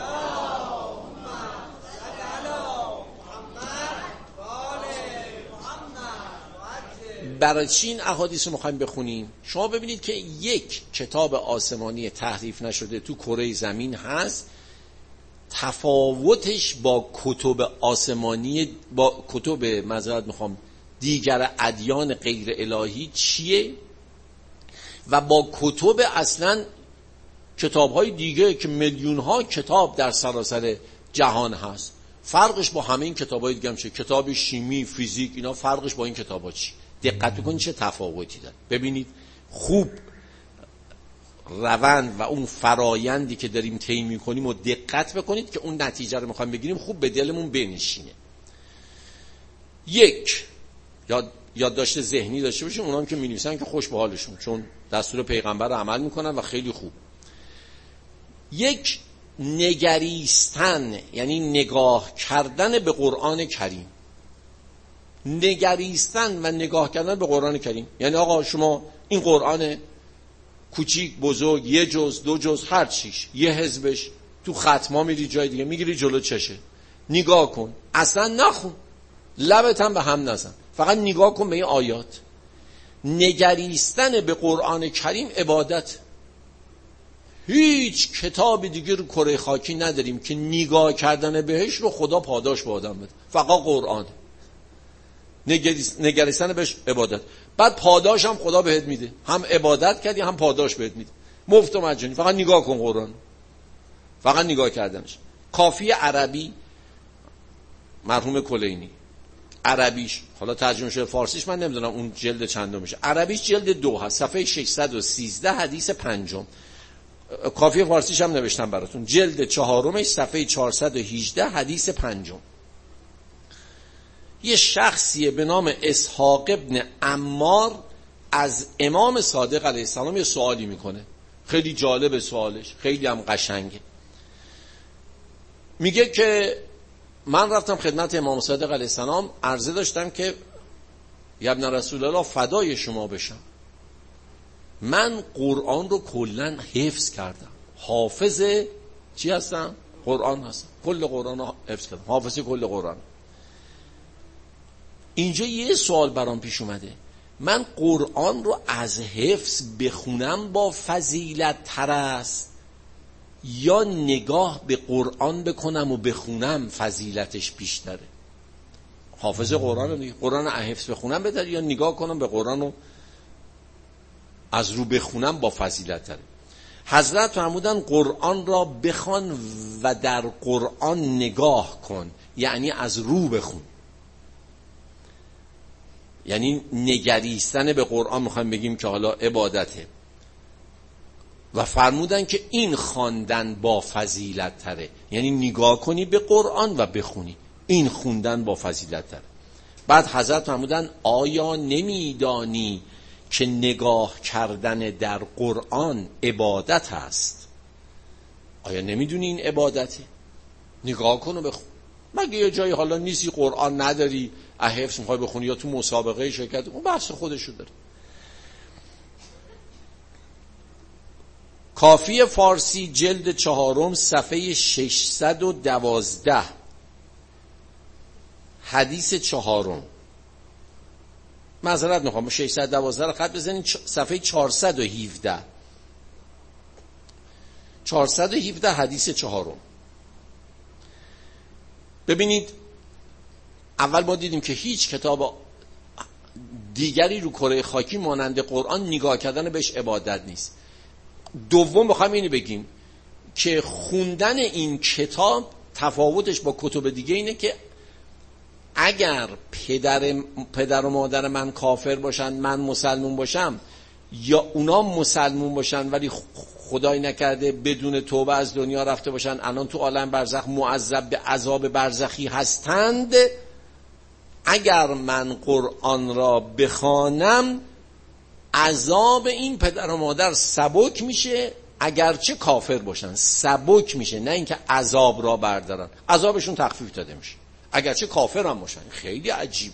برای چی این احادیث رو میخوایم بخونیم؟ شما ببینید که یک کتاب آسمانی تحریف نشده تو کره زمین هست، تفاوتش با کتب آسمانی، با کتب دیگر ادیان غیر الهی چیه؟ و با کتب اصلا کتاب‌های دیگه که میلیون‌ها کتاب در سراسر جهان هست، فرقش با همه این کتاب‌های دیگه هم چه؟ کتاب شیمی، فیزیک، اینا فرقش با این کتاب‌ها چی؟ دقت بکنید چه تفاوتی داره. ببینید خوب روند و اون فرایندی که داریم طی می‌کنیم و دقت بکنید که اون نتیجه رو می‌خوایم بگیریم خوب به دلمون بنشینه. یک، یادداشت ذهنی داشته باشیم، اونام که می‌نویسن که خوش به حالشون، چون دستور پیغمبر رو عمل می‌کنن و خیلی خوب. یک، نگریستن، یعنی نگاه کردن به قرآن کریم. نگریستن و نگاه کردن به قرآن کریم یعنی آقا شما این قرآن کوچیک بزرگ، یه جز دو جز هر چیش، یه حزبش تو ختما میری جای دیگه میگیری جلو چشه، نگاه کن، اصلا نخون، لبت هم به هم نزن، فقط نگاه کن به این آیات. نگریستن به قرآن کریم عبادت. هیچ کتاب دیگه رو کره خاکی نداریم که نگاه کردن بهش رو خدا پاداش به آدم بده، فقط قرآن. نگریستن بهش عبادت، بعد پاداش هم خدا بهت میده، هم عبادت کردی هم پاداش بهت میده، مفت و مجانی، فقط نگاه کن قرآن، فقط نگاه کردنش. کافی عربی مرحوم کلینی، عربیش حالا ترجمه شده فارسیش من نمیدونم اون جلد چندم میشه، عربیش جلد 2 هست، صفحه 613 حدیث 5. کافی فارسیش هم نوشتم براتون، جلد 4 صفحه 418 حدیث 5. یه شخصیه به نام اسحاق ابن عمار از امام صادق علیه السلام یه سوالی میکنه، خیلی جالب سوالش، خیلی هم قشنگه. میگه که من رفتم خدمت امام صادق علیه السلام، عرضه داشتم که یا ابن رسول الله فدای شما بشم، من قرآن رو کلن حفظ کردم، حافظ چی هستم؟ قرآن هستم، کل قرآن رو حفظ کردم، حافظ کل قرآن. اینجا یه سوال برام پیش اومده، من قرآن رو از حفظ بخونم با فضیلت تر است یا نگاه به قرآن بکنم و بخونم فضیلتش بیشتره؟ حافظ قرآن رو قرآن حفظ بخونم بهتره یا نگاه کنم به قرآن رو از رو بخونم با فضیلت تره؟ حضرت فرمودن قرآن را بخوان و در قرآن نگاه کن، یعنی از رو بخون، یعنی نگریستن به قرآن میخوایم بگیم که حالا عبادته. و فرمودن که این خواندن با فضیلت تره، یعنی نگاه کنی به قرآن و بخونی، این خوندن با فضیلت تره. بعد حضرت فرمودن آیا نمیدانی که نگاه کردن در قرآن عبادت است؟ آیا نمیدونی این عبادته؟ نگاه کن و بخون. مگه یه جایی حالا نیستی قرآن نداری حفظ میخوای بخونی یا تو مسابقه شرکت، اون بحث خودشو داره. کافی فارسی جلد 4 صفحه 612 حدیث 4. معذرت میخوام 612 رو خط بزنید، صفحه 417 حدیث 4. ببینید اول ما دیدیم که هیچ کتاب دیگری رو کره خاکی مانند قرآن نگاه کردن بهش عبادت نیست. دوم بخوایم اینو بگیم که خوندن این کتاب تفاوتش با کتب دیگه اینه که اگر پدر و مادر من کافر باشن من مسلمون باشم، یا اونا مسلمون باشن ولی خدای نکرده بدون توبه از دنیا رفته باشن، الان تو عالم برزخ معذب به عذاب برزخی هستند. اگر من قرآن را بخوانم عذاب این پدر و مادر سبک میشه، اگرچه کافر باشن سبک میشه، نه اینکه عذاب را بردارن، عذابشون تخفیف داده میشه اگرچه کافر هم باشن. خیلی عجیب.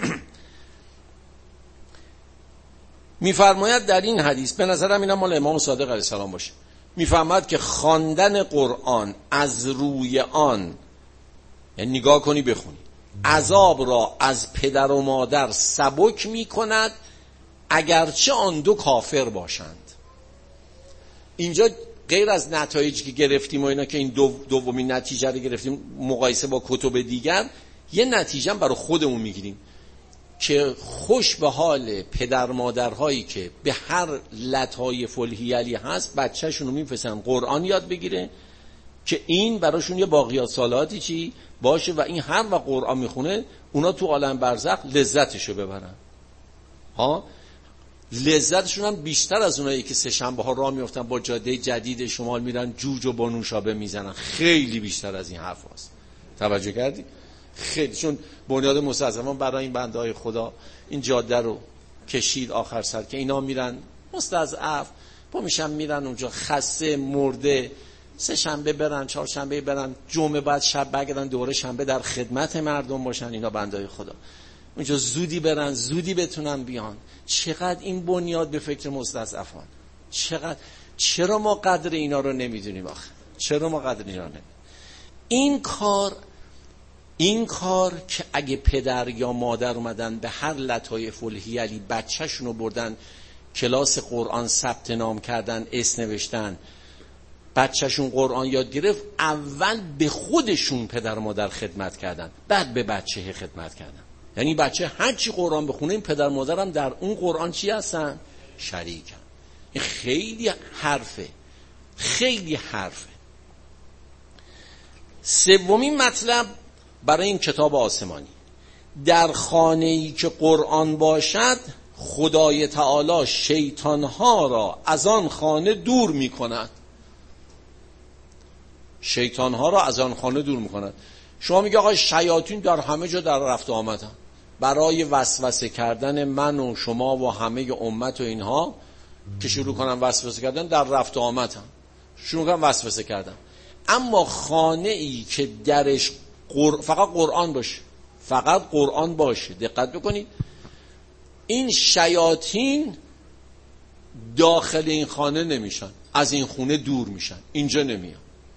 میفرماید در این حدیث، به نظرم اینا مال امام صادق علیه السلام باشه، میفرماید که خواندن قرآن از روی آن، یعنی نگاه کنی بخونی، عذاب را از پدر و مادر سبک میکند اگرچه آن دو کافر باشند. اینجا غیر از نتایجی که گرفتیم و اینا که این دومین نتیجه رو گرفتیم مقایسه با کتب دیگر، یه نتیجه هم برای خودمون میگیریم که خوش به حال پدر مادرهایی که به هر لطایف الحیلی هست بچه‌شون رو میفرستن قرآن یاد بگیره که این براشون یه باقیات صالحاتی چی باشه و این هر وقت قرآن میخونه اونا تو عالم برزخ لذتشو ببرن. ها، لذتشون هم بیشتر از اونایی که سه شنبه ها راه میافتن با جاده جدید شمال میرن جوج و با نوشابه میزنن، خیلی بیشتر از این حرف هست. توجه کردی؟ خیلی، چون بنیاد مستضعفان برای این بنده های خدا این جاده رو کشید آخر سر که اینا میرن مستضعف با میشن میرن اونجا خسته مرده، سه شنبه برن چهار شنبه برن، جمعه بعد شب برگردن دوره شنبه در خدمت مردم باشن. اینا بنده های خدا اونجا زودی برن زودی بتونن بیان. چقدر این بنیاد به فکر مستضعفان، چرا ما قدر اینا رو نمیدونیم آخه؟ چرا ما قدر اینا رو نمیدونیم؟ این کار که اگه پدر یا مادر اومدن به هر لطایف الحیلی بچه‌شون رو بردن کلاس قرآن ثبت نام کردن، اسم نوشتن، بچه‌شون قرآن یاد گرفت، اول به خودشون پدر و مادر خدمت کردن، بعد به بچه خدمت کردن. یعنی بچه هر چی قرآن بخونه این پدر مادرم در اون قرآن چی هستن؟ شریکن. این خیلی حرفه، خیلی حرفه. سومین مطلب برای این کتاب آسمانی، در خانه‌ای که قرآن باشد خدای تعالی شیطانها را از آن خانه دور می کند. شیطانها را از آن خانه دور می کند. شما میگه آقا شیاطین در همه جا در رفت آمدن، برای وسوسه کردن من و شما و همه امت و اینها که شروع کنن وسوسه کردن در رفت آمدن، شروع کنن وسوسه کردن. اما خانه ای که درش فقط قرآن باشه، فقط قرآن باشه، دقت بکنید، این شیاطین داخل این خانه نمیشن، از این خونه دور میشن، اینجا نمیان.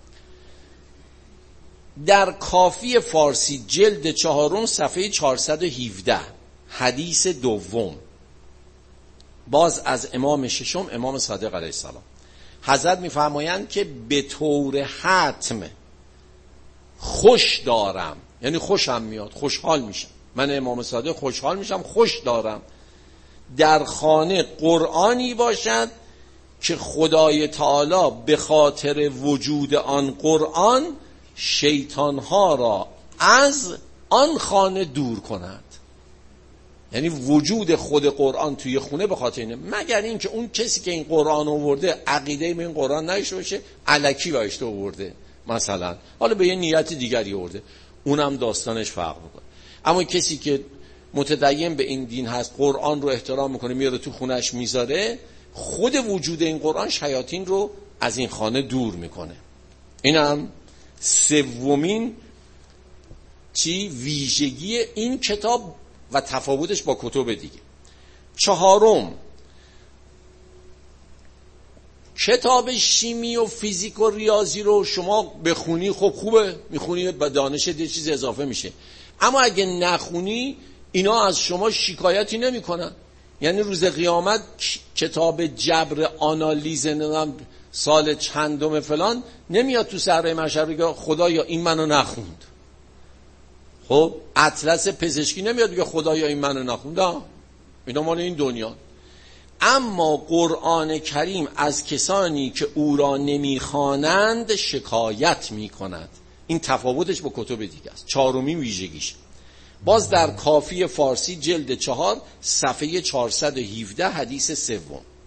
در کافی فارسی جلد 4 صفحه 417 حدیث دوم، باز از امام ششم امام صادق علیه السلام، حضرت میفرمایند که به طور حتم خوش دارم، یعنی خوشم میاد، خوشحال میشم، من امام صادق خوشحال میشم، خوش دارم در خانه قرآنی باشد که خدای تعالی به خاطر وجود آن قرآن شیطانها را از آن خانه دور کند. یعنی وجود خود قرآن توی خونه به خاطر اینه، مگر این که اون کسی که این قرآن آورده عقیده به این قرآن نداشته باشه، الکی واشته آورده، مثلا حالا به یه نیت دیگری آورده، اونم داستانش فرق میکنه. اما کسی که متدین به این دین هست، قرآن رو احترام میکنه، میاره تو خونش میذاره، خود وجود این قرآن شیاطین رو از این خانه دور میکنه. اینم سومین ویژگی این کتاب و تفاوتش با کتب دیگه. 4، کتاب شیمی و فیزیک و ریاضی رو شما بخونی خب خوبه، میخونی به دانش یه چیز اضافه میشه، اما اگه نخونی اینا از شما شکایتی نمیکنن. یعنی روز قیامت کتاب جبر آنالیز سال چندم فلان نمیاد تو صحرای محشر بگه خدایا این منو نخوند. خب اطلس پزشکی نمیاد بگه خدایا این منو نخوند. اینا مال این دنیا. اما قرآن کریم از کسانی که او را نمیخوانند شکایت میکند. این تفاوتش با کتب دیگه است. 4مین ویژگیش. باز در کافی فارسی جلد 4 صفحه 417 حدیث سوم.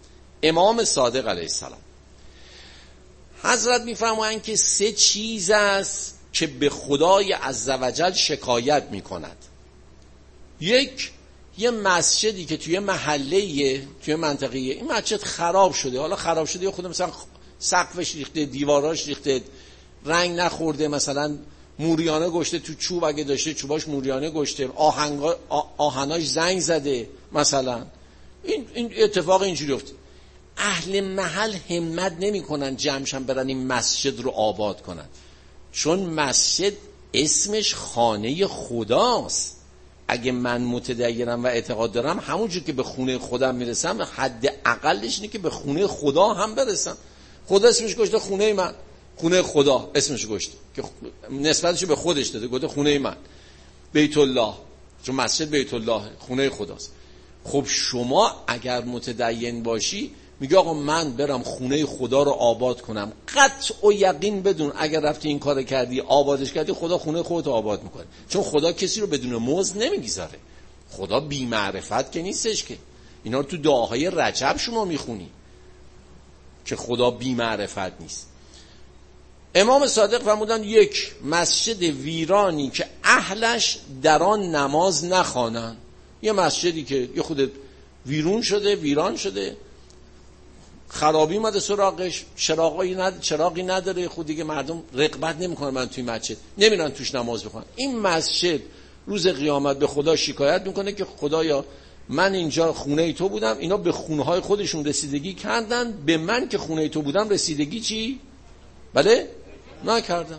امام صادق علیه السلام حضرت میفرمایند که 3 چیز است که به خدای عزوجل شکایت میکند. یک، یه مسجدی که توی محله، توی منطقه، این مسجد خراب شده، حالا خراب شده یا خود مثلا سقفش ریخته، دیواراش ریخته، رنگ نخورده، مثلا موریانه گشته تو چوب، اگه داشته چوباش موریانه گشته، آهناش زنگ زده مثلا، این اتفاق اینجوری افتاد. اهل محل همت نمی کنن جمعشن برن این مسجد رو آباد کنن، چون مسجد اسمش خانه خداست. اگه من متدینم و اعتقاد دارم همونجور که به خونه خودم میرسم، حد اقلش اینه که به خونه خدا هم برسم. خدا اسمش گذاشته خونه من، خونه خدا اسمش گذاشته که نسبتشو به خودش داده، گفته خونه من، بیت الله، چون مسجد بیت الله خونه خداست. خب شما اگر متدین باشی میگه آقا من برم خونه خدا رو آباد کنم، قطع و یقین بدون اگر رفتی این کار کردی آبادش کردی، خدا خونه خودت آباد میکنه. چون خدا کسی رو بدون مزد نمیگذاره، خدا بی معرفت که نیستش که. اینا رو تو دعاهای رجب شما میخونی که خدا بی معرفت نیست. امام صادق فرمودن یک مسجد ویرانی که اهلش در آن نماز نخوانند. یه مسجدی که یه خود ویران شده، خرابی اومده سراغش، چراغی نداره، خود دیگه مردم رغبت نمیکنن من توی مسجد نمیرن توش نماز بخونن. این مسجد روز قیامت به خدا شکایت میکنه که خدایا من اینجا خونه تو بودم، اینا به خونه های خودشون رسیدگی کردن، به من که خونه تو بودم رسیدگی چی؟ بله؟ نکردم.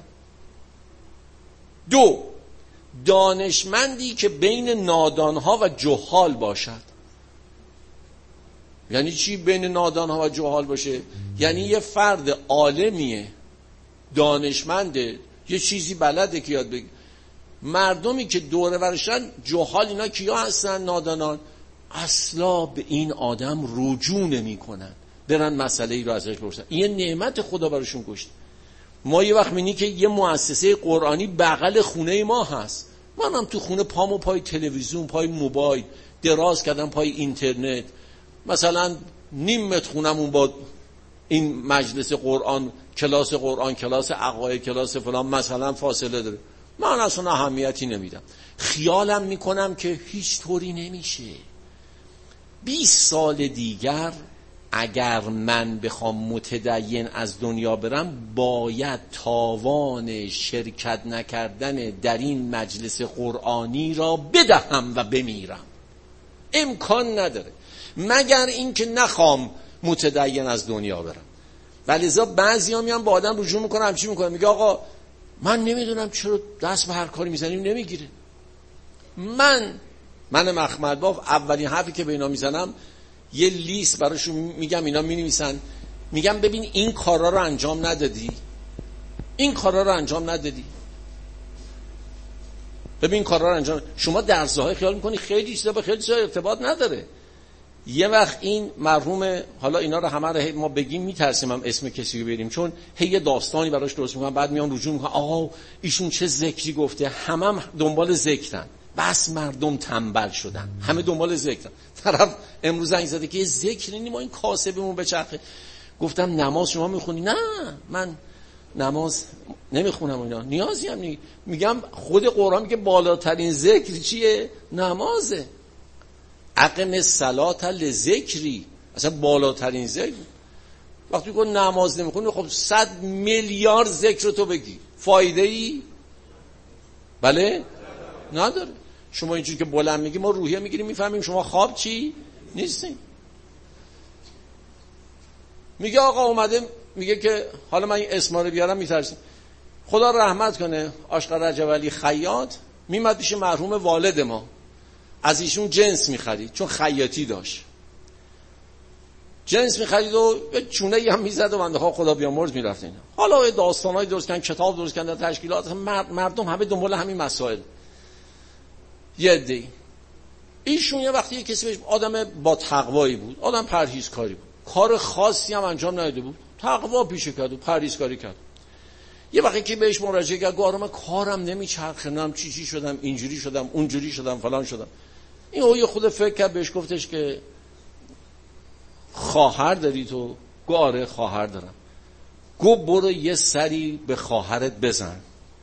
2 دانشمندی که بین نادانها و جهال باشد. یعنی چی بین نادانها و جهال باشه؟ یعنی یه فرد عالمیه، دانشمنده، یه چیزی بلده که یاد بگیره. مردمی که دوره ورشن جهال، اینا کیا هستن؟ نادانان. اصلا به این آدم رجوع نمی کنن، برن مسئله ای رو ازش بپرسن. این نعمت خدا براشون گشت. ما یه وقت می‌بینی که یه مؤسسه قرآنی بغل خونه ما هست، منم تو خونه پامو پای تلویزیون، پای موبایل دراز کردم، پای اینترنت، مثلا نیم متر خونمون با این مجلس قرآن، کلاس عقاید، کلاس فلان مثلا فاصله داره، من اصلا اهمیتی نمیدم. خیالم میکنم که هیچ طوری نمیشه. 20 سال دیگر اگر من بخوام متدین از دنیا برم، باید تاوان شرکت نکردن در این مجلس قرآنی را بدهم و بمیرم. امکان نداره مگر این که نخوام متدین از دنیا برم. ولیزا بعضی‌ها میان با آدم رجوع میکنن، چی میکنه؟ میگه آقا من نمیدونم چرا دست به هر کاری میزنیم نمیگیره. من مخمد باف اولین حرفی که به اینا میزنم یه لیست براشون میگم، اینا مینویسن، میگم ببین این کارا رو انجام ندادی، ببین این کارا رو انجام. شما در ظاهر خیال میکنی خیلی چیزا به خیلی چیزا ارتباط نداره. یه وقت این مرحوم، حالا اینا رو همه رو ما بگیم میترسیم هم اسم کسی رو بریم، چون هی داستانی براش درست میکنن، بعد میان رجوع میکنن آقا ایشون چه ذکری گفته، هم دنبال ذکرن، بس مردم تنبل شدن، همه دنبال ذکرن. طرف امروز زنگ زده که یه ذکری نی، ما این کاسبمون بچرخه. گفتم نماز شما میخونی؟ نه من نماز نمیخونم، اینا نیازی هم نی. میگم خود قرآن میگه بالاترین ذکر چیه؟ نمازه. اقم الصلاة لذکری، اصلا بالاترین ذکر. وقتی که نماز نمیخونی، خب 100 میلیارد ذکر رو تو بگی، فایده ای؟ بله؟ نداره. شما اینجوری که بلند میگی ما روحیه میگیریم، میفهمیم شما خواب چی؟ نیستیم. میگه آقا اومده میگه که حالا من این اسما رو بیارم میترسیم. خدا رحمت کنه آشقر رجب علی خیاط میمد پیش مرحوم والد ما، از ایشون جنس میخرید چون خیاطی داشت، جنس میخرید و چونه هم میزد و بنده خدا بیامرز میرفت. اینا حالا داستانای درست کردن، کتاب درست کردن، تشکیلات، مردم همه دنبال همین مسائل. یه عده ایشون یه وقتی کسی بهش آدم با تقوایی بود، آدم پرهیزکاری بود، کار خاصی هم انجام نداده بود، تقوا پیشه کرد و پرهیزکاری کرد. یه وقتی که بهش مراجعه کرد گفت من کارم نمیچرخه، نم چی شدم، اینجوری شدم، اونجوری شدم، فلان شدم. این یه خود فکر کرد، بهش گفتش که خواهر داری تو؟ گو آره خواهر دارم. گو برو یه سری به خواهرت بزن.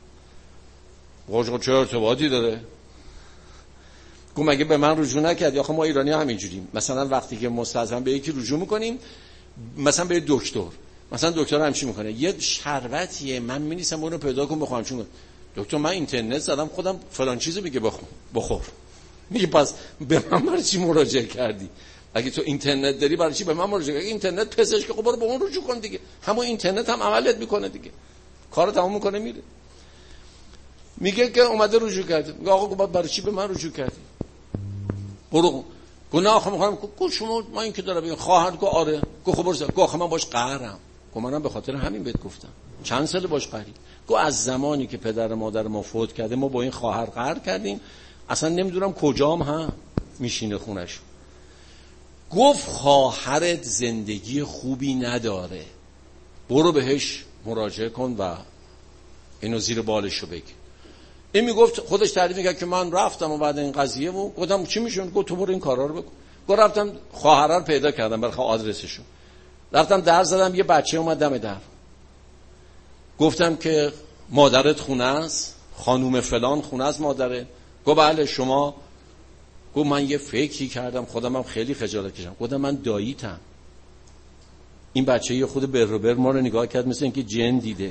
گو چه ارتباطی داره؟ گو مگه به من رجوع نکردی؟ آخه ما ایرانی همینجوریم، مثلا وقتی که مستعصم به یکی رجوع میکنیم، مثلا به دکتر، مثلا دکتر همچین میکنه یه شربتیه من می‌نویسم اونو پیدا کن بخورم، چون دکتر من اینترنت زدم خودم فلان چیزو میگه بخور. میگه پس به من برای چی مراجعه کردی؟ اگه تو اینترنت داری برای چی به من مراجعه کردی؟ اینترنت پزشک، خب برو به اون رجوع کن دیگه، همون اینترنت هم عملت میکنه دیگه، کارو تموم میکنه میره. میگه که اومده رجوع کرد، میگه آقا برای چی به من رجوع کردی؟ برو گناه میخوام. گو شما ما این که داره بگم خواهر. گو آره. گو خب برو. گو آخه من باش قهرم. گو منم به خاطر همین بهت گفتم. چند سال باش قهری؟ گو از زمانی که پدر مادر ما فوت کرده ما با این خواهر قهر کردیم، اصلا نمیدونم کجام هم میشینه خونش. گفت خواهرت زندگی خوبی نداره، برو بهش مراجعه کن و اینو زیر بالشو بگی. این میگفت خودش تعریف میکرد که من رفتم و بعد این قضیه و گفتم چی میشه؟ گفت تو برو این کارا رو بکن. گفت رفتم خواهر رو پیدا کردم، برای آدرسشو رفتم در زدم، یه بچه اومد دم در، گفتم که مادرت خونه است؟ خانوم فلان خونه است مادره؟ گفت بله. شما؟ گفت من یه فکری کردم خودم هم خیلی خجالت کشیدم، گفتم من داییتم. این بچه یه خود بر ما رو نگاه کرد مثل اینکه جن دیده،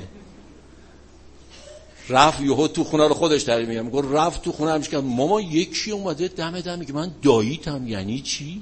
رفت یهو تو خونه رو خودش تعریف میگم. گفت رفت تو خونه همش که ماما یکی اومده دم میگه من داییتم. یعنی چی؟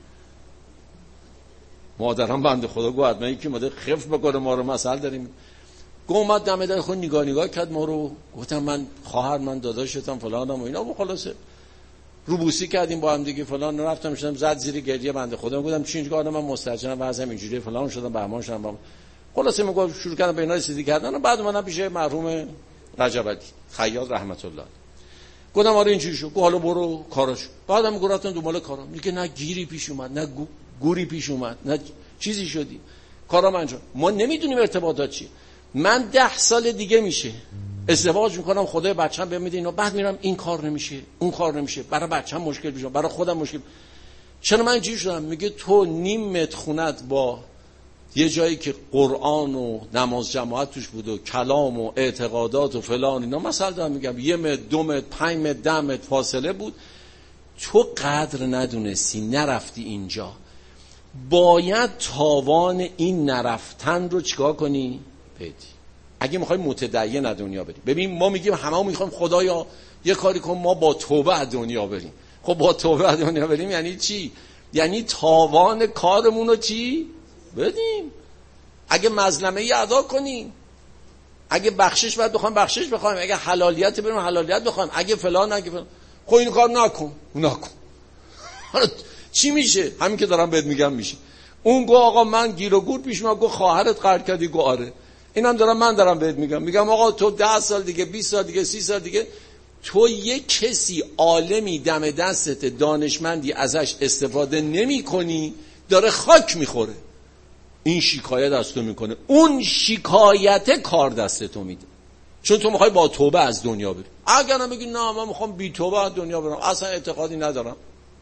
مادرم بنده خدا گفت حتما یکی اومده خف بکنه ما رو، مسئله داریم. گفت اومد دم در خود نگاه کرد ما رو. گفتم من خواهر، من داداشتم فلانم و اینا، و خلاصه روبوسی کردیم با هم دیگه فلان. رفتم شدم زد زیر گریه بنده خدا. گفتم چی اینجوری؟ من مسترجنم وضعم اینجوریه فلان شدم بهمان شدم. خلاصه میگم شروع کردم به اینا رسیدگی کردن. بعد اومدم پیش مرحوم رجب علی خیاط رحمت الله. گفتم آره اینجوری شد. گفت حالا برو کاراش. بعدم گفتم دنبال کارم. میگه نه گیری پیش اومد، نه گوری پیش اومد، نه چیزی شدی، کارام انجام. ما نمیدونیم ارتباطات چیه. من 10 سال دیگه میشه ازدواج میکنم، خدای بچه‌م بهم میده اینا، بعد میرم این کار نمیشه اون کار نمیشه، برای بچه‌م مشکل میشه، برای خودم مشکل. چرا من اینجوری شدم؟ میگه تو نیم متر خونت با یه جایی که قرآن و نماز جماعت توش بود و کلام و اعتقادات و فلان اینا، مثلا دارم میگم 1 متر 2 متر 5 متر 10 متر فاصله بود، تو قدر ندونستی، نرفتی اینجا. باید تاوان این نرفتن رو چیکار کنی؟ بدی. اگه میخوای متدین دنیا بریم. ببین ما میگیم همه میخوایم خدایا یه کاری کن ما با توبه از دنیا بریم. خب با توبه از دنیا بریم یعنی چی؟ یعنی تاوان کارمون رو چی؟ بدیم. اگه مظلمه ای ادا کنیم، اگه بخشش باید بخوایم بخشش بخوایم، اگه حلالیت بریم حلالیت بخوایم، اگه فلان اگه فلان. خب این کار نکن. حالا چی میشه؟ همین که دارم بهت میگم میشه. اون گو آقا من گیر و گور پیش ما، گو خواهرت قرض کردی، گو آره. اینم من دارم بهت میگم آقا تو 10 سال دیگه 20 سال دیگه 30 سال دیگه تو یک کسی عالمی دم دستت دانشمندی ازش استفاده نمی کنی، داره خاک میخوره. این شکایت از تو میکنه، اون شکایت کار دست تو میده، چون تو میخوای با توبه از دنیا بری. اگر هم بگی نه من میخوام بی توبه از دنیا برم، اصلا اعتقادی ندارم.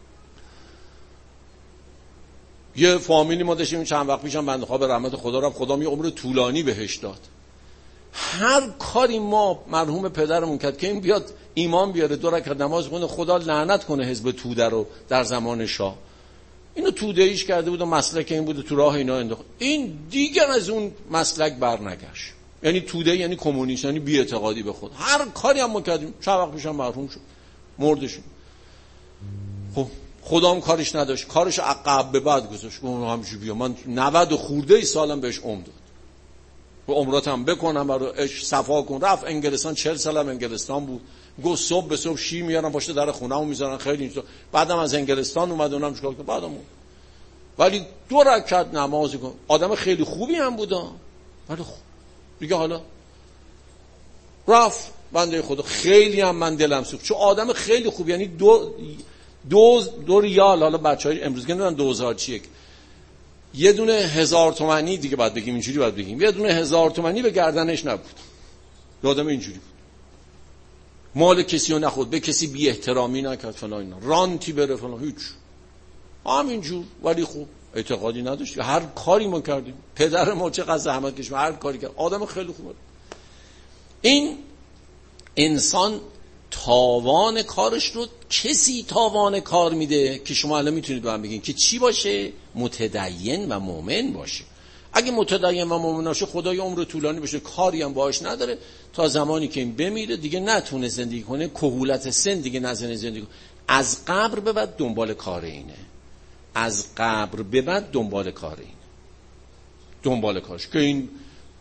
یه فامیلی ما داشتیم چند وقت پیشم بنده خدا به رحمت خدا رفت، خدا یه عمر طولانی بهش داد. هر کاری ما مرحوم پدرمون کرد که این بیاد ایمان بیاره 2 رکعت نماز خونه، خدا لعنت کنه حزب توده رو در زمان شاه. اینو توده ایش کرده بود و مسلک این بود، تو راه اینا انداخت. این دیگر از اون مسلک برنگشت. یعنی توده یعنی کمونیست، یعنی بی اعتقادی به خود. هر کاری هم ما کردیم چند وقت پیشم مرحوم شد، مردشون. خب خدام کارش نداشت، کارش عقب به بعد گذاشت. اون همش بیا من 90 خورده سالم بهش عمر داد. و عمراتم بکنم براش صفا کن. رفت انگلستان، 40 سالم انگلستان بود. گو صبح به صبح شی میارن پشت در خونه‌مو میذارن، خیلی اینجا. بعدم از انگلستان اومد اونم چیکار کرد بعدم. ولی 2 رکعت نماز کن. آدم خیلی خوبی هم بود. ولی دیگه حالا رفت بنده خدا. خیلی هم من دلم سوخت، چون آدم خیلی خوب. یعنی 2 ریال، حالا بچهای امروز که نمیدونن 2000 چیه، یه دونه 1000 تومانی دیگه باید بگیم، اینجوری باید بگیم، یه دونه 1000 تومانی به گردنش نبود. آدم اینجوری بود، مال کسی رو نخورد، به کسی بی احترامی نکرد فلان اینا، رانتی بره فلان، هیچ همینجور. ولی خوب اعتقادی نداشت. هر کاری ما کردیم، پدر ما چقدر زحمت کشید، هر کاری کرد، آدم خیلی خوبه. این انسان تاوان کارش رو، کسی تاوان کار میده که شما الان میتونید به من بگین که چی باشه؟ متدین و مؤمن باشه. اگه متدین و مؤمن باشه، خدای عمر طولانی بشه، کاری هم باهاش نداره، تا زمانی که این بمیره دیگه نتونه زندگی کنه، کهولت سن دیگه نزنه زندگی کنه، از قبر به بعد دنبال کار اینه، از قبر به بعد دنبال کار اینه، دنبال کارش که این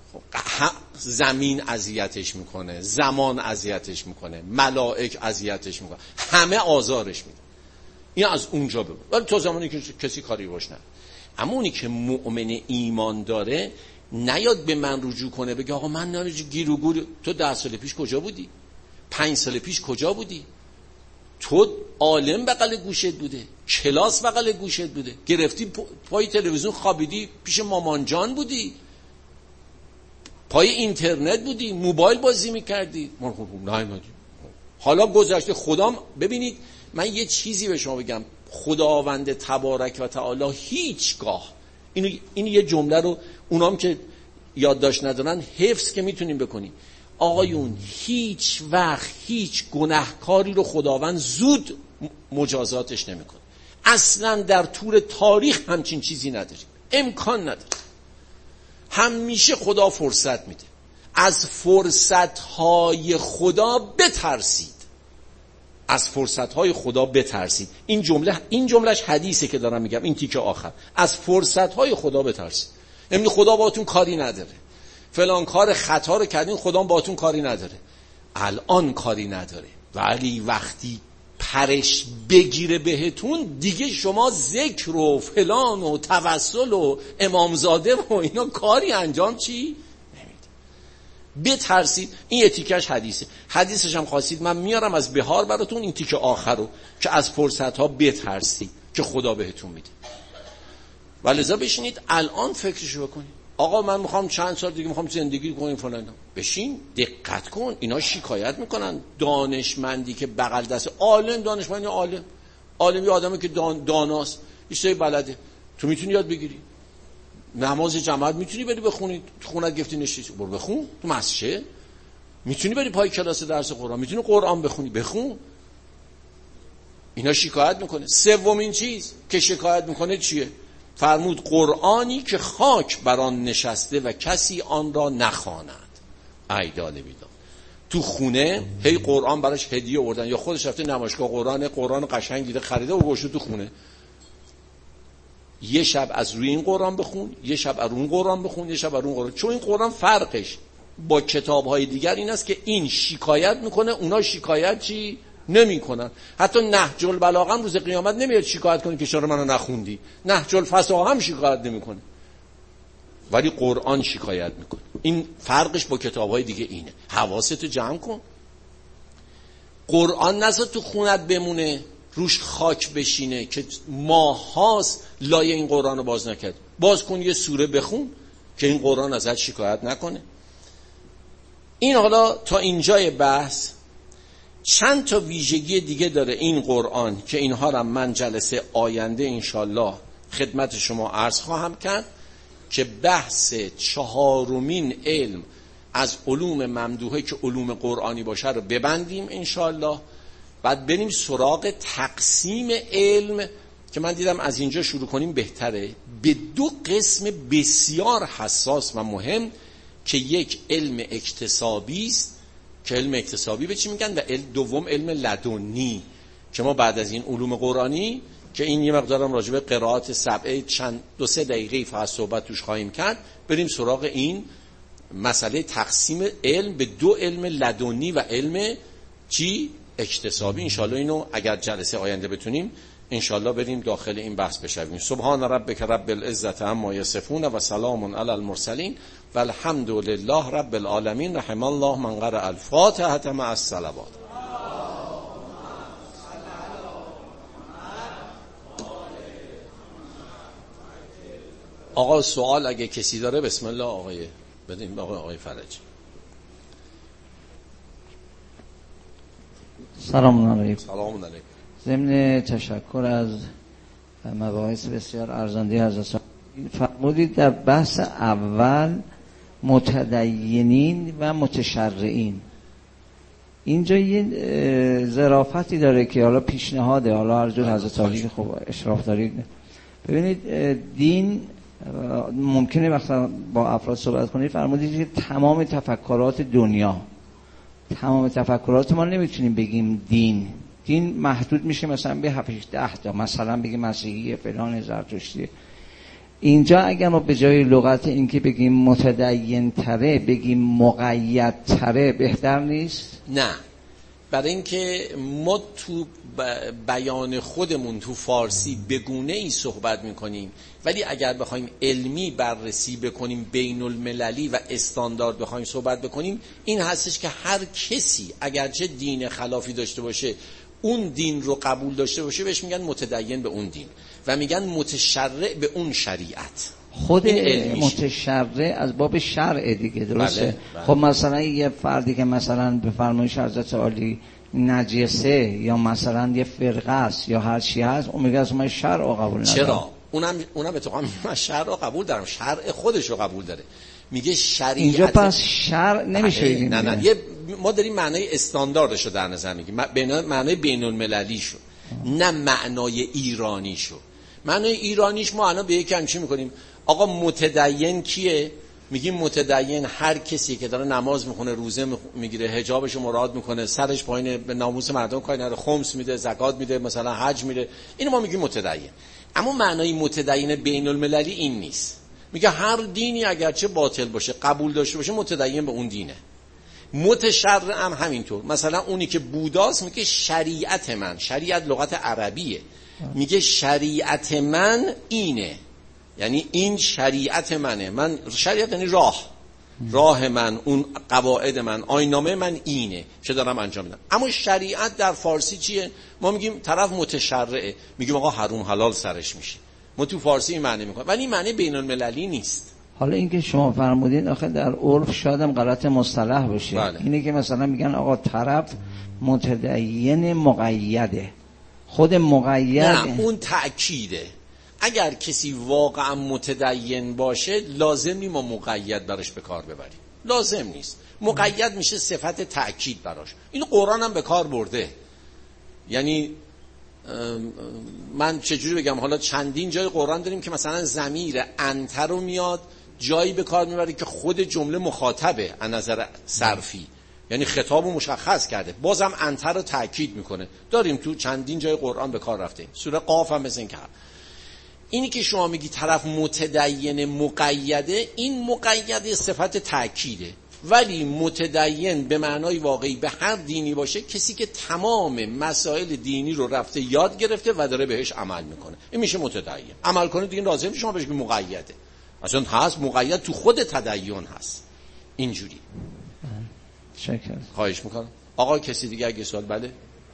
زمین اذیتش میکنه، زمان اذیتش میکنه، ملائک اذیتش میکنه، همه آزارش میده. این از اونجا بگو. ولی تا زمانی که کسی کاری باش نه. اما اونی که مؤمن ایمان داره نیاد به من رجوع کنه بگه آقا من نمیشه گیر و گور. تو 10 سال پیش کجا بودی؟ 5 سال پیش کجا بودی؟ تو عالم بغل گوشت بوده، کلاس بغل گوشت بوده، گرفتی پای تلویزیون خوابیدی پیش مامان جان بودی، پای اینترنت بودی، موبایل بازی میکردی، حالا گذشته. خدا ببینید من یه چیزی به شما بگم، خداوند تبارک و تعالی هیچگاه این یه جمله رو اونام که یادداشت ندارن حفظ که میتونیم بکنیم، آقایون هیچ وقت هیچ گناهکاری رو خداوند زود مجازاتش نمیکنه. اصلا در طول تاریخ همچین چیزی نداریم، امکان نداره. همیشه خدا فرصت میده. از فرصتهای خدا بترسید، از فرصتهای خدا بترسید. این جملهش حدیثه که دارم میگم، این تیکه آخر، از فرصتهای خدا بترسید. یعنی خدا باهاتون کاری نداره، فلان کار خطا رو کردین، خدا باهاتون کاری نداره، الان کاری نداره، ولی وقتی پرش بگیره بهتون دیگه شما ذکر و فلان و توسل و امامزاده و اینا کاری انجام چی نمیده. بترسید. این یه تیکش حدیثه. حدیثش هم خواستید من میارم از بهار براتون، این تیکه آخر رو که از فرصت ها بترسید که خدا بهتون میده. ولذا بشینید الان فکرشو بکنید. آقا من میخوام چند سال دیگه میخوام زندگی کنم فلان. بشین دقت کن، اینا شکایت میکنن. دانشمندی که بغل دست عالم، دانشمندی عالمی آدمی که داناست، ایشای بلده، تو میتونی یاد بگیری. نماز جماعت میتونی بری بخونی، تو خونت گفتی نشستی برو بخون. تو مسجد میتونی بری پای کلاس درس قرآن، میتونی قرآن بخونی، بخون. اینا شکایت میکنه. سومین چیز که شکایت میکنه چیه؟ فرمود قرآنی که خاک بر آن نشسته و کسی آن را نخواند. ایدال بیدال. تو خونه هی قرآن براش هدیه آوردن، یا خودش رفته نمایشگاه قرآن قشنگ دیده خریده و گوشته تو خونه. یه شب از روی این قرآن بخون، یه شب از اون قرآن بخون، یه شب از اون قرآن. چون این قرآن فرقش با کتاب‌های دیگر این است که این شکایت میکنه، اونا شکایت چی نمیکنن. حتی نهج البلاغه هم روز قیامت نمیاد شکایت کنه که چرا منو نخوندی. نهج الفصاحه هم شکایت نمیکنه، ولی قرآن شکایت میکنه. این فرقش با کتاب‌های دیگه اینه. حواستو جمع کن. قرآن نذار تو خونت بمونه روش خاک بشینه که ماهاست لایه این قرآن رو باز نکرد. باز کن یه سوره بخون که این قرآن ازت شکایت نکنه. این حالا تا اینجای بحث. چند تا ویژگی دیگه داره این قرآن که اینها رو من جلسه آینده انشالله خدمت شما عرض خواهم کرد که بحث 4مین علم از علوم ممدوحه که علوم قرآنی باشه رو ببندیم انشالله. بعد بریم سراغ تقسیم علم که من دیدم از اینجا شروع کنیم بهتره، به 2 قسم بسیار حساس و مهم که یک علم اکتسابی است که علم اکتسابی به چی میگن، و دوم علم لدنی که ما بعد از این علوم قرآنی که این یه مقدارم راجع به قرائات سبعه چند 2-3 دقیقه فقط صحبت توش خواهیم کرد، بریم سراغ این مسئله تقسیم علم به 2 علم لدنی و علم چی اکتسابی. انشالله اینو اگر جلسه آینده بتونیم انشالله بریم داخل این بحث بشویم. سبحان ربک رب العزت عما یصفون و سلام علی المرسلین و الحمد لله رب العالمین. رحم الله من قرأ الفاتحه مع الصلوات. آقا سوال اگه کسی داره بسم الله آقای بدیم. آقای فرجی. سلام علیکم. سلام علیکم. ضمن تشکر از مباحث بسیار ارزنده حضرت فرمودید در بحث اول متدینین و متشرعین. اینجا یه ظرافتی داره که حالا پیشنهاده، حالا هر جور حضرت علی خب اشراف دارید. ببینید دین ممکنه وقتا با افراد صحبت کنید فرمودید که تمام تفکرات دنیا، تمام تفکرات ما نمیتونیم بگیم دین محدود میشه مثلا به 7-10 تا، مثلا بگیم مسیحی فلان زرتشتی. اینجا اگر ما به جای لغت این که بگیم متدین تره بگیم مقید تره بهتر نیست؟ نه، برای اینکه ما تو بیان خودمون تو فارسی به گونه ای صحبت میکنیم، ولی اگر بخوایم علمی بررسی بکنیم بین المللی و استاندارد بخوایم صحبت بکنیم، این هستش که هر کسی اگرچه دین خلافی داشته باشه اون دین رو قبول داشته باشه بهش میگن متدین به اون دین و میگن متشرع به اون شریعت. خود متشرع از باب شرع دیگه، درسته؟ بله. خب مثلا یه فردی که مثلا به فرمایش حضرت عالی نجسه یا مثلا یه فرقه است یا هر چی هست، اون میگه از من شرع قبول ندارم. چرا؟ اونم اتفاقا من شرع قبول دارم، شرع خودش رو قبول داره. میگه شریعت اینجا پس شرع نمیشه. نه ما داریم معنای استانداردش رو در نظر میگیم، معنای بین المللی شو، نه معنای ایرانی شو. معنای ایرانیش ما الان به یک همچین میکنیم آقا متدین کیه؟ میگیم متدین هر کسی که داره نماز میخونه، روزه میگیره، حجابش رو مراعات میکنه، سرش پایین، به ناموس مردم کاری نداره، خمس میده، زکات میده، مثلا حج میره، اینو ما میگیم متدین. اما معنای متدین بین المللی این نیست. میگه هر دینی اگرچه باطل باشه قبول داشته باشه متدین به اون دینه. متشرع هم همینطور. مثلا اونی که بوداست میگه شریعت من، شریعت لغت عربیه، میگه شریعت من اینه، یعنی این شریعت منه. من شریعت یعنی راه من، اون قواعد من، آیین‌نامه من اینه چه دارم انجام میدم. اما شریعت در فارسی چیه؟ ما میگیم طرف متشرعه، میگیم آقا حروم حلال سرش میشه. ما تو فارسی این معنی میکنیم، ولی این معنی بین المللی نیست. حالا این که شما فرمودین آخه در عرف شایدم غلط مصطلح باشه. بله. اینه که مثلا میگن آقا طرف متدین مقیده، خود مقید نه، اون تأکیده. اگر کسی واقعا متدین باشه لازم نیست ما مقید براش به کار ببریم، لازم نیست. مقید میشه صفت تأکید براش. این قرآن هم به کار برده. یعنی من چجوری بگم، حالا چندین جای قرآن داریم که مثلا ضمیر انت رو میاد جایی به کار میبره که خود جمله مخاطبه از نظر صرفی، یعنی خطابو مشخص کرده، بازم انت رو تأکید میکنه. داریم تو چندین جای قرآن به کار رفته. سوره قاف هم مثل این که اینی که شما میگی طرف متدین مقیده، این مقید صفت تأکیده، ولی متدین به معنای واقعی به هر دینی باشه کسی که تمام مسائل دینی رو رفته یاد گرفته و داره بهش عمل میکنه، این میشه متدین. عمل کنه دیگه لازم شما بهش بگید مقیده، اصلا هست مقید تو خود تدین هست. اینجوری. شکر. خواهش میکنم. آقا کسی دیگه اگه سوال؟ بله.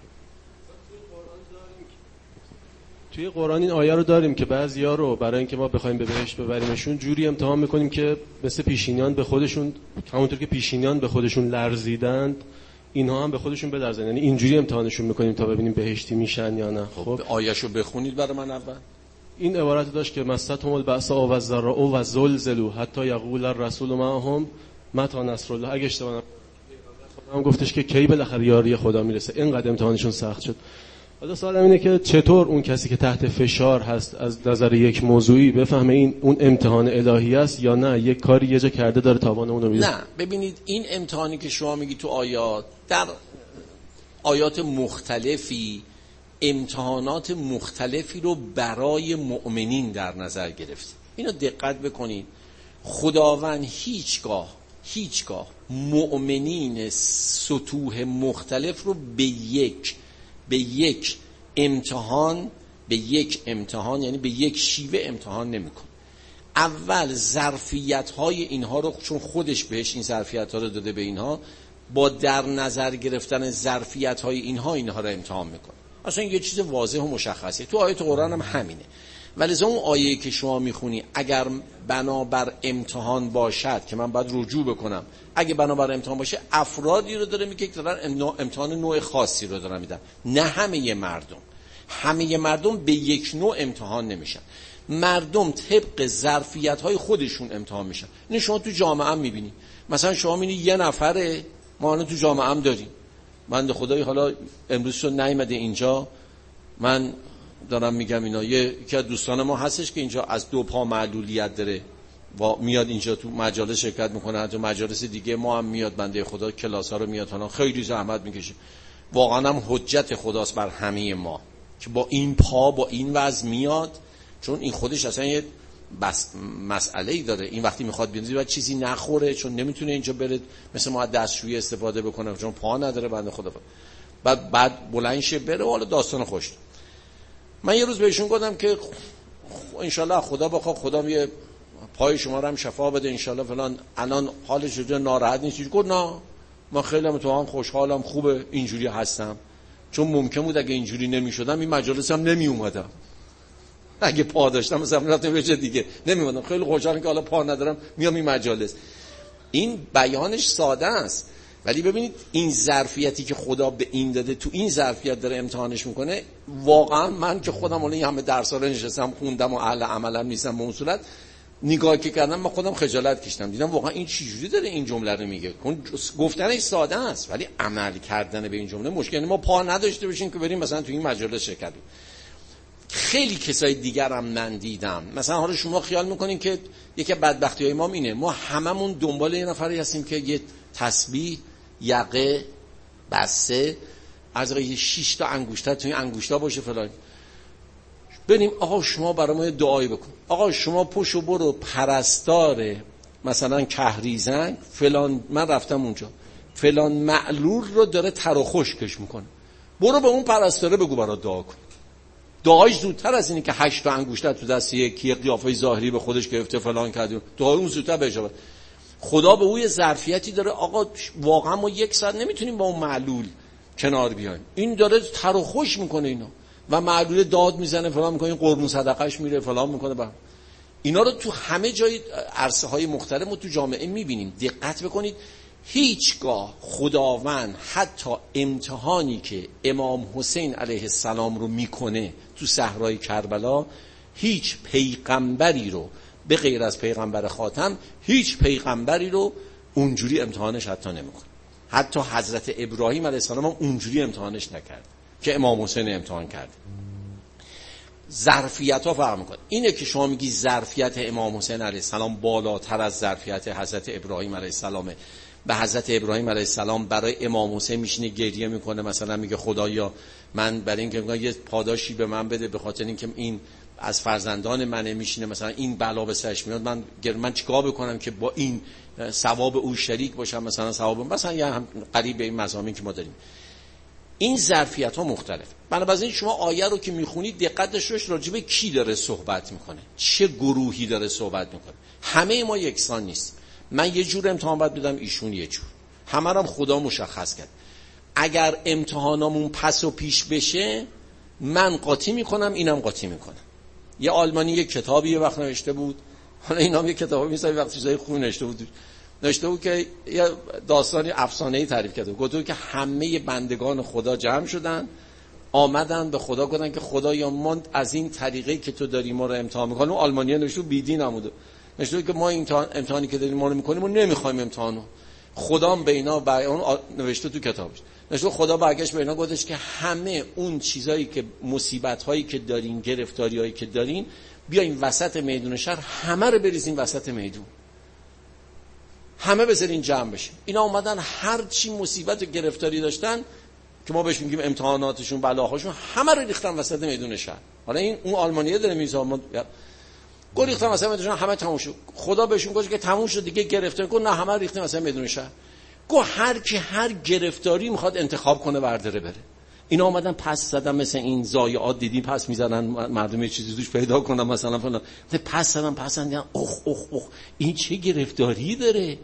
توی قرآن این آیه رو داریم که بعضیا رو برای اینکه ما بخوایم به بهشت ببریمشون جوری امتحان میکنیم که مثل پیشینیان به خودشون، همونطور که پیشینیان به خودشون لرزیدند اینها هم به خودشون بلرزن، یعنی اینجوری امتحانشون میکنیم تا ببینیم بهشتی میشن یا نه. خب آیه‌شو بخونید برای من اول. این عبارت داشت که مستهم البأساء و الضراء و زلزلوا حتی یقول الرسول معهم متی نصر الله. اگه اشتباه نکنم گفتش که کی بالاخره یاری خدا میرسه. اینقدر امتحانشون سخت شد. حالا سوالم اینه که چطور اون کسی که تحت فشار هست از نظر یک موضوعی بفهمه این اون امتحان الهی است یا نه یک کاری یه جا کرده داره تاوان اون رو میده؟ نه، ببینید این امتحانی که شما میگی تو آیات، در آیات مختلفی امتحانات مختلفی رو برای مؤمنین در نظر گرفت. اینو دقت بکنید. خداوند هیچگاه مؤمنین سطوح مختلف رو به یک امتحان یعنی به یک شیوه امتحان نمی‌کنه. اول ظرفیت‌های اینها رو، چون خودش بهش این ظرفیت‌ها رو داده به اینها، با در نظر گرفتن ظرفیت‌های اینها رو امتحان می‌کنه. اصلا یه چیز واضح و مشخصه. تو آیه قرآن هم همینه. ولی اون آیه‌ای که شما می‌خونی اگر بنابر امتحان باشد که من باید رجوع بکنم، اگه بنابر امتحان باشه افرادی رو داره میگه که دارن امتحان نوع خاصی رو دارن میدن، نه همه مردم. همه مردم به یک نوع امتحان نمیشن. مردم طبق ظرفیت‌های خودشون امتحان میشن. این شما تو جامعه هم میبینی. مثلا شما میبینی یه نفره، ما الان تو جامعه هم داریم. بنده خدای حالا امروز شد نیامده اینجا، من دارم میگم اینا، یکی از دوستان ما هستش که اینجا از 2 پا معلولیت داره و میاد اینجا تو مجالس شرکت میکنه، تو مجالس دیگه ما هم میاد، بنده خدا کلاس‌ها رو میاد، حالا خیلی زحمت میکشه. واقعا هم حجت خداست بر همه ما که با این پا با این وزن میاد، چون این خودش اصلا یه مسئله‌ای داره. این وقتی میخواد بیاد باید چیزی نخوره، چون نمیتونه اینجا بره مثل ما دستشویی استفاده بکنه چون پا نداره بنده خدا. بعد بلند شه بره، حالا داستان خوش. من یه روز بهشون گفتم که انشالله خدا بخواد خدا یه پای شما رو هم شفا بده انشالله فلان، الان حالش جو ناراحت نیست. گفت نه من خیلی هم تو هم خوشحالم، خوبه اینجوری هستم، چون ممکن بود اگه اینجوری نمیشدم این مجالس هم نمی اومدم. اگه پا داشتم مثلا رفتم یه جا دیگه نمی اومدم. خیلی خوشحالم که حالا پا ندارم میام این مجالس. این بیانش ساده است، ولی ببینید این ظرفیتی که خدا به این داده، تو این ظرفیت داره امتحانش میکنه. واقعا من که خودم الان همه درس‌ها رو نشستم خوندم و اهل عملم نیستم به اون صورت، نگاه که کردم من خودم خجالت کشیدم، دیدم واقعا این چه جوری داره این جمله رو میگه. گفتنش ساده است ولی عمل کردن به این جمله مشکلی. ما پا نداشته باشیم که بریم مثلا تو این مجالس شرکت کنیم. خیلی کسای دیگر هم من دیدم. مثلا حالا شما خیال میکنین که یکی بدبختی‌های ما اینه، ما هممون دنبال یه نفری هستیم که یه تسبیح، یقه، بسته، از 6 تا انگشتر توی انگشتا باشه فلان. بریم آقا شما برای ما دعایی بکن، آقا شما پشو برو پرستار مثلا کهریزنگ فلان، من رفتم اونجا فلان معلول رو داره تر و خشکش میکنه، برو به اون پرستاره بگو برای دعا کن. دعایش زودتر از اینه که 8 تا انگشتر تو دست یکی قیافه ظاهری به خودش گرفته فلان کرده، دعای اون زودتر به اجابت. خدا به اوی ظرفیتی داره. آقا واقعا ما 1 ساعت نمیتونیم با اون معلول کنار بیایم، این داره تر و خوش میکنه اینو و معلول داد میزنه فلان میکنه، قربون صدقش میره فلان میکنه. اینا رو تو همه جای عرصه های مختلف ما تو جامعه میبینیم. دقت بکنید هیچگاه خداوند حتی امتحانی که امام حسین علیه السلام رو میکنه تو صحرای کربلا، هیچ پیغمبری رو به غیر از پیغمبر خاتم، هیچ پیغمبری رو اونجوری امتحانش حتی نمیکنه. حتی حضرت ابراهیم علیه السلام هم اونجوری امتحانش نکرد که امام حسین امتحان کرد. ظرفیت ها فرق میکنه. اینه که شما میگی ظرفیت امام حسین علیه السلام بالاتر از ظرفیت حضرت ابراهیم علیه السلامه. به حضرت ابراهیم علیه السلام برای امام حسین میشینه گریه میکنه، مثلا میگه خدایا من برای اینکه یه پاداشی به من بده به خاطر اینکه این از فرزندان منه، میشینه مثلا این بلا به سرش میاد، من چیکار بکنم که با این ثواب او شریک باشم، مثلا ثواب مثلا یا هم قریب به این مضامین که ما داریم. این ظرفیت ها مختلف. بنابراین شما آیه رو که میخونید دقت داشته باشید راجع به کی داره صحبت میکنه، چه گروهی داره صحبت میکنه. همه ما یکسان نیست. من یه جور امتحان باید بدم، ایشون یه جور. همه رو خدا مشخص کرد. اگر امتحانامون پس و پیش بشه من قاطی میکنم، اینم قاطی میکنم. یه آلمانی یه کتابی یه وقت نوشته بود، حالا اینام یه کتابی میسازه وقت چیزای خوب نوشته بود که یه داستانی افسانه‌ای تعریف کرده. گفت که همه بندگان خدا جمع شدن، آمدن به خدا گفتن که خدایا ما از این طریقی که تو داری ما رو امتحان می‌کنی. اون آلمانی‌ها نوشته بیدین نموده، نوشته که ما این امتحانی که داریم ما رو می‌کنیم و نمی‌خوایم امتحانو. خدا به اینا اون نوشته تو کتابش، نوشته خدا برگشت به اینا گفتش که همه اون چیزایی که مصیبت‌هایی که دارین، گرفتاری‌هایی که دارین، بیاین وسط میدون شهر همه رو بریزین وسط میدون، همه بذارین جمع بشه. اینا اومدن هر چی مصیبت و گرفتاری داشتن که ما بهش میگیم امتحاناتشون بلاهاشون، همه رو ریختن وسط میدون شهر. حالا این اون آلمانیه داره میذاره گفت ریختن وسط میدون شهر، همه تموم شد. خدا بهشون گفت که تموم شد دیگه گرفتاری. گفت نه همه ریختن وسط میدون شهر. گفت هر کی هر گرفتاری میخواد انتخاب کنه برداره بره. اینا اومدن پس زدن، مثل این ضایعات دیدین پس میزدن مردم یه چیزی توش پیدا کنن مثلا فلان، پس زدن اخ این چه گرفتاری داره.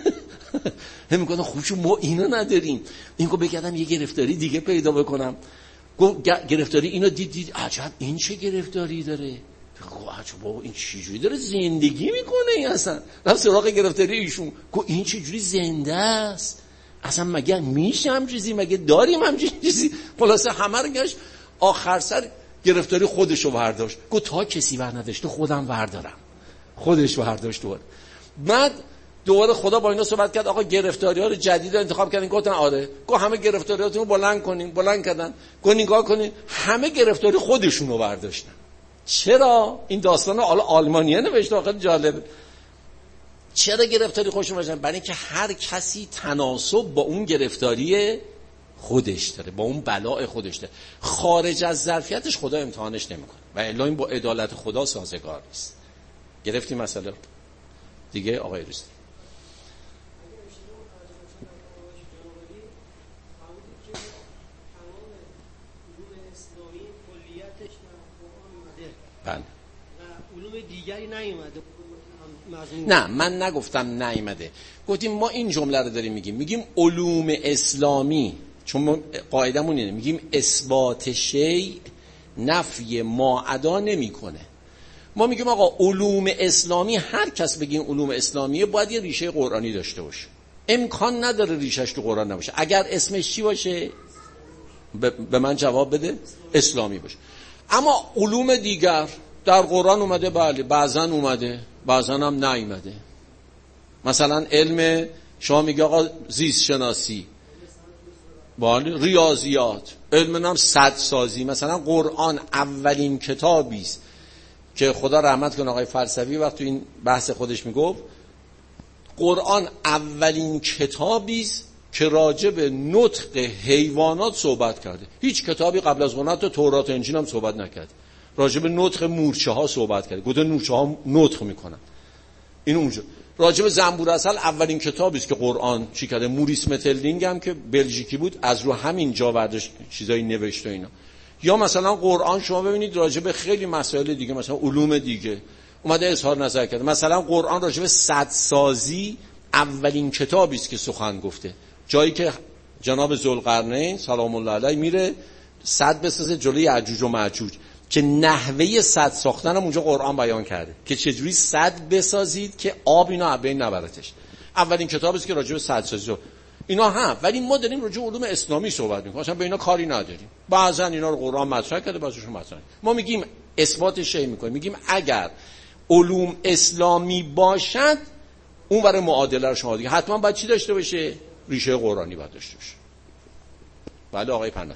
هم میگن خوشو ما اینو نداریم. این کو بگردم یه گرفتاری دیگه پیدا بکنم. گرفتاری اینو دید عجب این چه گرفتاری داره. عجب بابا این چه جوری داره زندگی میکنه این اصلا. رفت سراغ گرفتاری ایشون. گفت این چه جوری زنده است. اصلا مگه میشه هم چیزی، مگه داریم هم چیزی. خلاصه همه رو گشت. آخر سر گرفتاری خودشو برداشت، گفت تا کسی ور نداشته خودم بردارم، خودش برداشت. بعد دوباره خدا با اینا صحبت کرد، آقا گرفتاری‌ها رو جدید انتخاب کردین؟ گفتن آره. گفت همه گرفتاریاتون رو بلند کنین. بلند کردن. گفت نگاه کنین همه گرفتاری خودشون رو برداشتن. چرا؟ این داستان رو آلمانیه نوشته، آخه جالب. چرا گرفتاری خودشون برداشتن؟ برای اینکه هر کسی تناسب با اون گرفتاری خودش داره، با اون بلاء خودش داره. خارج از ظرفیتش خدا امتحانش نمیکنه و الا این با عدالت خدا سازگار نیست. گرفتیم مسئله دیگه آقای رستی؟ بله. علوم دیگری نیومده. نه من نگفتم نیومده، گفتیم ما این جمله رو داریم میگیم علوم اسلامی، چون ما قاعدمون اینه، میگیم اثبات شیء نفی ما عدا نمیکنه. ما میگیم آقا علوم اسلامی، هر کس بگیم علوم اسلامیه باید یه ریشه قرآنی داشته باشه. امکان نداره ریشش تو قرآن نباشه. اگر اسمش چی باشه؟ به من جواب بده. اسلامی باشه. اما علوم دیگر در قرآن اومده، بله بعضن اومده، بعضن هم نیومده. مثلا علم شما میگه آقا زیست شناسی، بله ریاضیات، علم هم سدسازی. مثلا قرآن اولین کتابی است که خدا رحمت کنه آقای فلسفی وقت تو این بحث خودش میگفت قرآن اولین کتابی است که راجع به نطق حیوانات صحبت کرده. هیچ کتابی قبل از قرآن، تورات و انجیل هم صحبت نکرد. راجع به نطق مورچه ها صحبت کرده، گفته مورچه ها نطق میکنن. این اونجا. راجع به زنبور عسل اولین کتابی است که قرآن چی کرده. موریس متلدینگ هم که بلژیکی بود از رو همین جا برداشت چیزایی نوشته اینا. یا مثلا قرآن شما ببینید راجع به خیلی مسائل دیگه، مثلا علوم دیگه اومده اظهار نظر کرده. مثلا قرآن راجع به سدسازی اولین کتابی است که سخن گفته. جایی که جناب ذوالقرنین سلام الله علیه میره سد بسازه جلوی یأجوج و مأجوج، که نحوه سد ساختن هم اونجا قرآن بیان کرده که چجوری سد بسازید که آب اینا از بین نبرتش. اولین کتابی است که راجع به سدسازی اینا هم. ولی ما داریم راجع به علوم اسلامی صحبت می‌کنیم، اصلا به اینا کاری نداریم. بعضا اینا رو قرآن مطرح کرده، بعضیشون مطرح. ما میگیم اثبات شیء می‌کنیم، میگیم اگر علوم اسلامی باشد اون برای معادله رو شما دیگه حتما باید چی داشته باشه؟ ریشه قرآنی باید داشته باشه. بله آقای پناهی.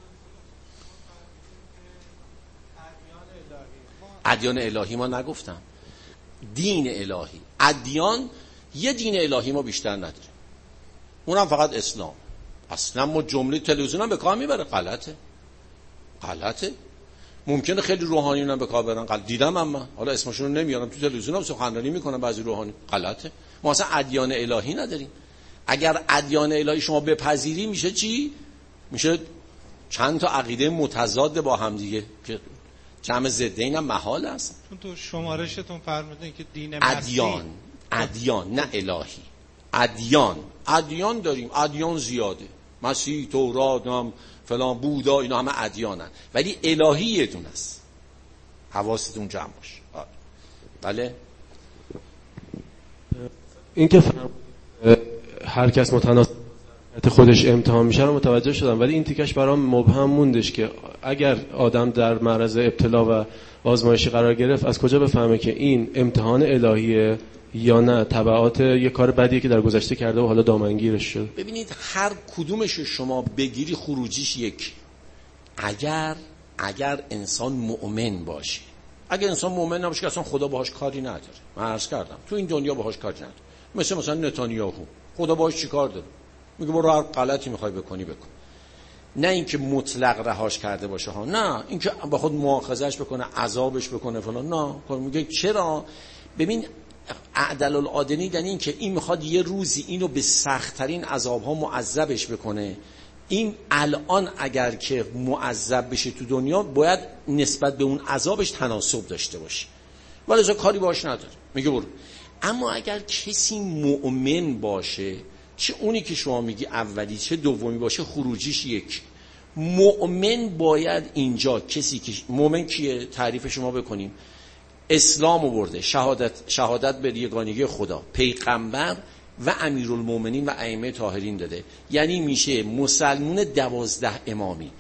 ادیان الهی ما نگفتم، دین الهی. ادیان یه دین الهی ما بیشتر نداریم، اونم فقط اسلام. اصلا ما جمله تلویزیون هم به کار میبره. غلطه. ممکنه خیلی روحانیون هم به کار برن، دیدم من، حالا اسمشون رو نمیارم، تو تلویزیون هم سخنرانی میکنن بعضی روحانی. غلطه. ما اصلا ادیان الهی نداریم. اگر ادیان الهی شما بپذیری میشه چی؟ میشه چند تا عقیده متضاد با هم دیگه که جمع ضدین هم محال است. چون تو شمارشتون فرمودین که دین مسیح ادیان نه الهی. ادیان داریم، ادیان زیاده، مسیح، تورات، هم فلان، بودا، اینا همه ادیانن، ولی الهی یه دونه است. حواستون جمع باشه. بله. این که هر کس متناسب خودش امتحان میشه رو متوجه شدم، ولی این تیکش برام مبهم موندش که اگر آدم در معرض ابتلا و آزمایشی قرار گرفت از کجا بفهمه که این امتحان الهیه یا نه تبعات یه کار بدیه که در گذشته کرده و حالا دامنگیرش شد؟ ببینید هر کدومش شما بگیری خروجیش یک. اگر انسان مؤمن باشه، اگر انسان مؤمن نباشه که اصلا خدا باهاش کاری نداره. من عرض کردم تو این دنیا باهاش کاری نداره. مثلا نتانیاهو، خدا باهاش چیکار داره؟ میگه برو هر غلطی میخوای بکنی بکن. نه اینکه مطلق رهاش کرده باشه ها، نه اینکه با خود مؤاخذش بکنه، عذابش بکنه فلان، نه. میگه چرا؟ ببین اعدل العادنی یعنی این که این میخواد یه روزی اینو به سخت‌ترین عذاب‌ها معذبش بکنه. این الان اگر که معذب بشه تو دنیا باید نسبت به اون عذابش تناسب داشته باشه، ولی از کاری باش نداره، میگه برو. اما اگر کسی مؤمن باشه، چه اونی که شما میگی اولی چه دومی باشه، خروجیش یک. مؤمن باید اینجا کسی که مؤمن کیه؟ تعریف شما بکنیم. اسلام آورده، شهادت به یگانگی خدا، پیغمبر و امیرالمومنین و ائمه طاهرین داده، یعنی میشه مسلمون 12 امامی.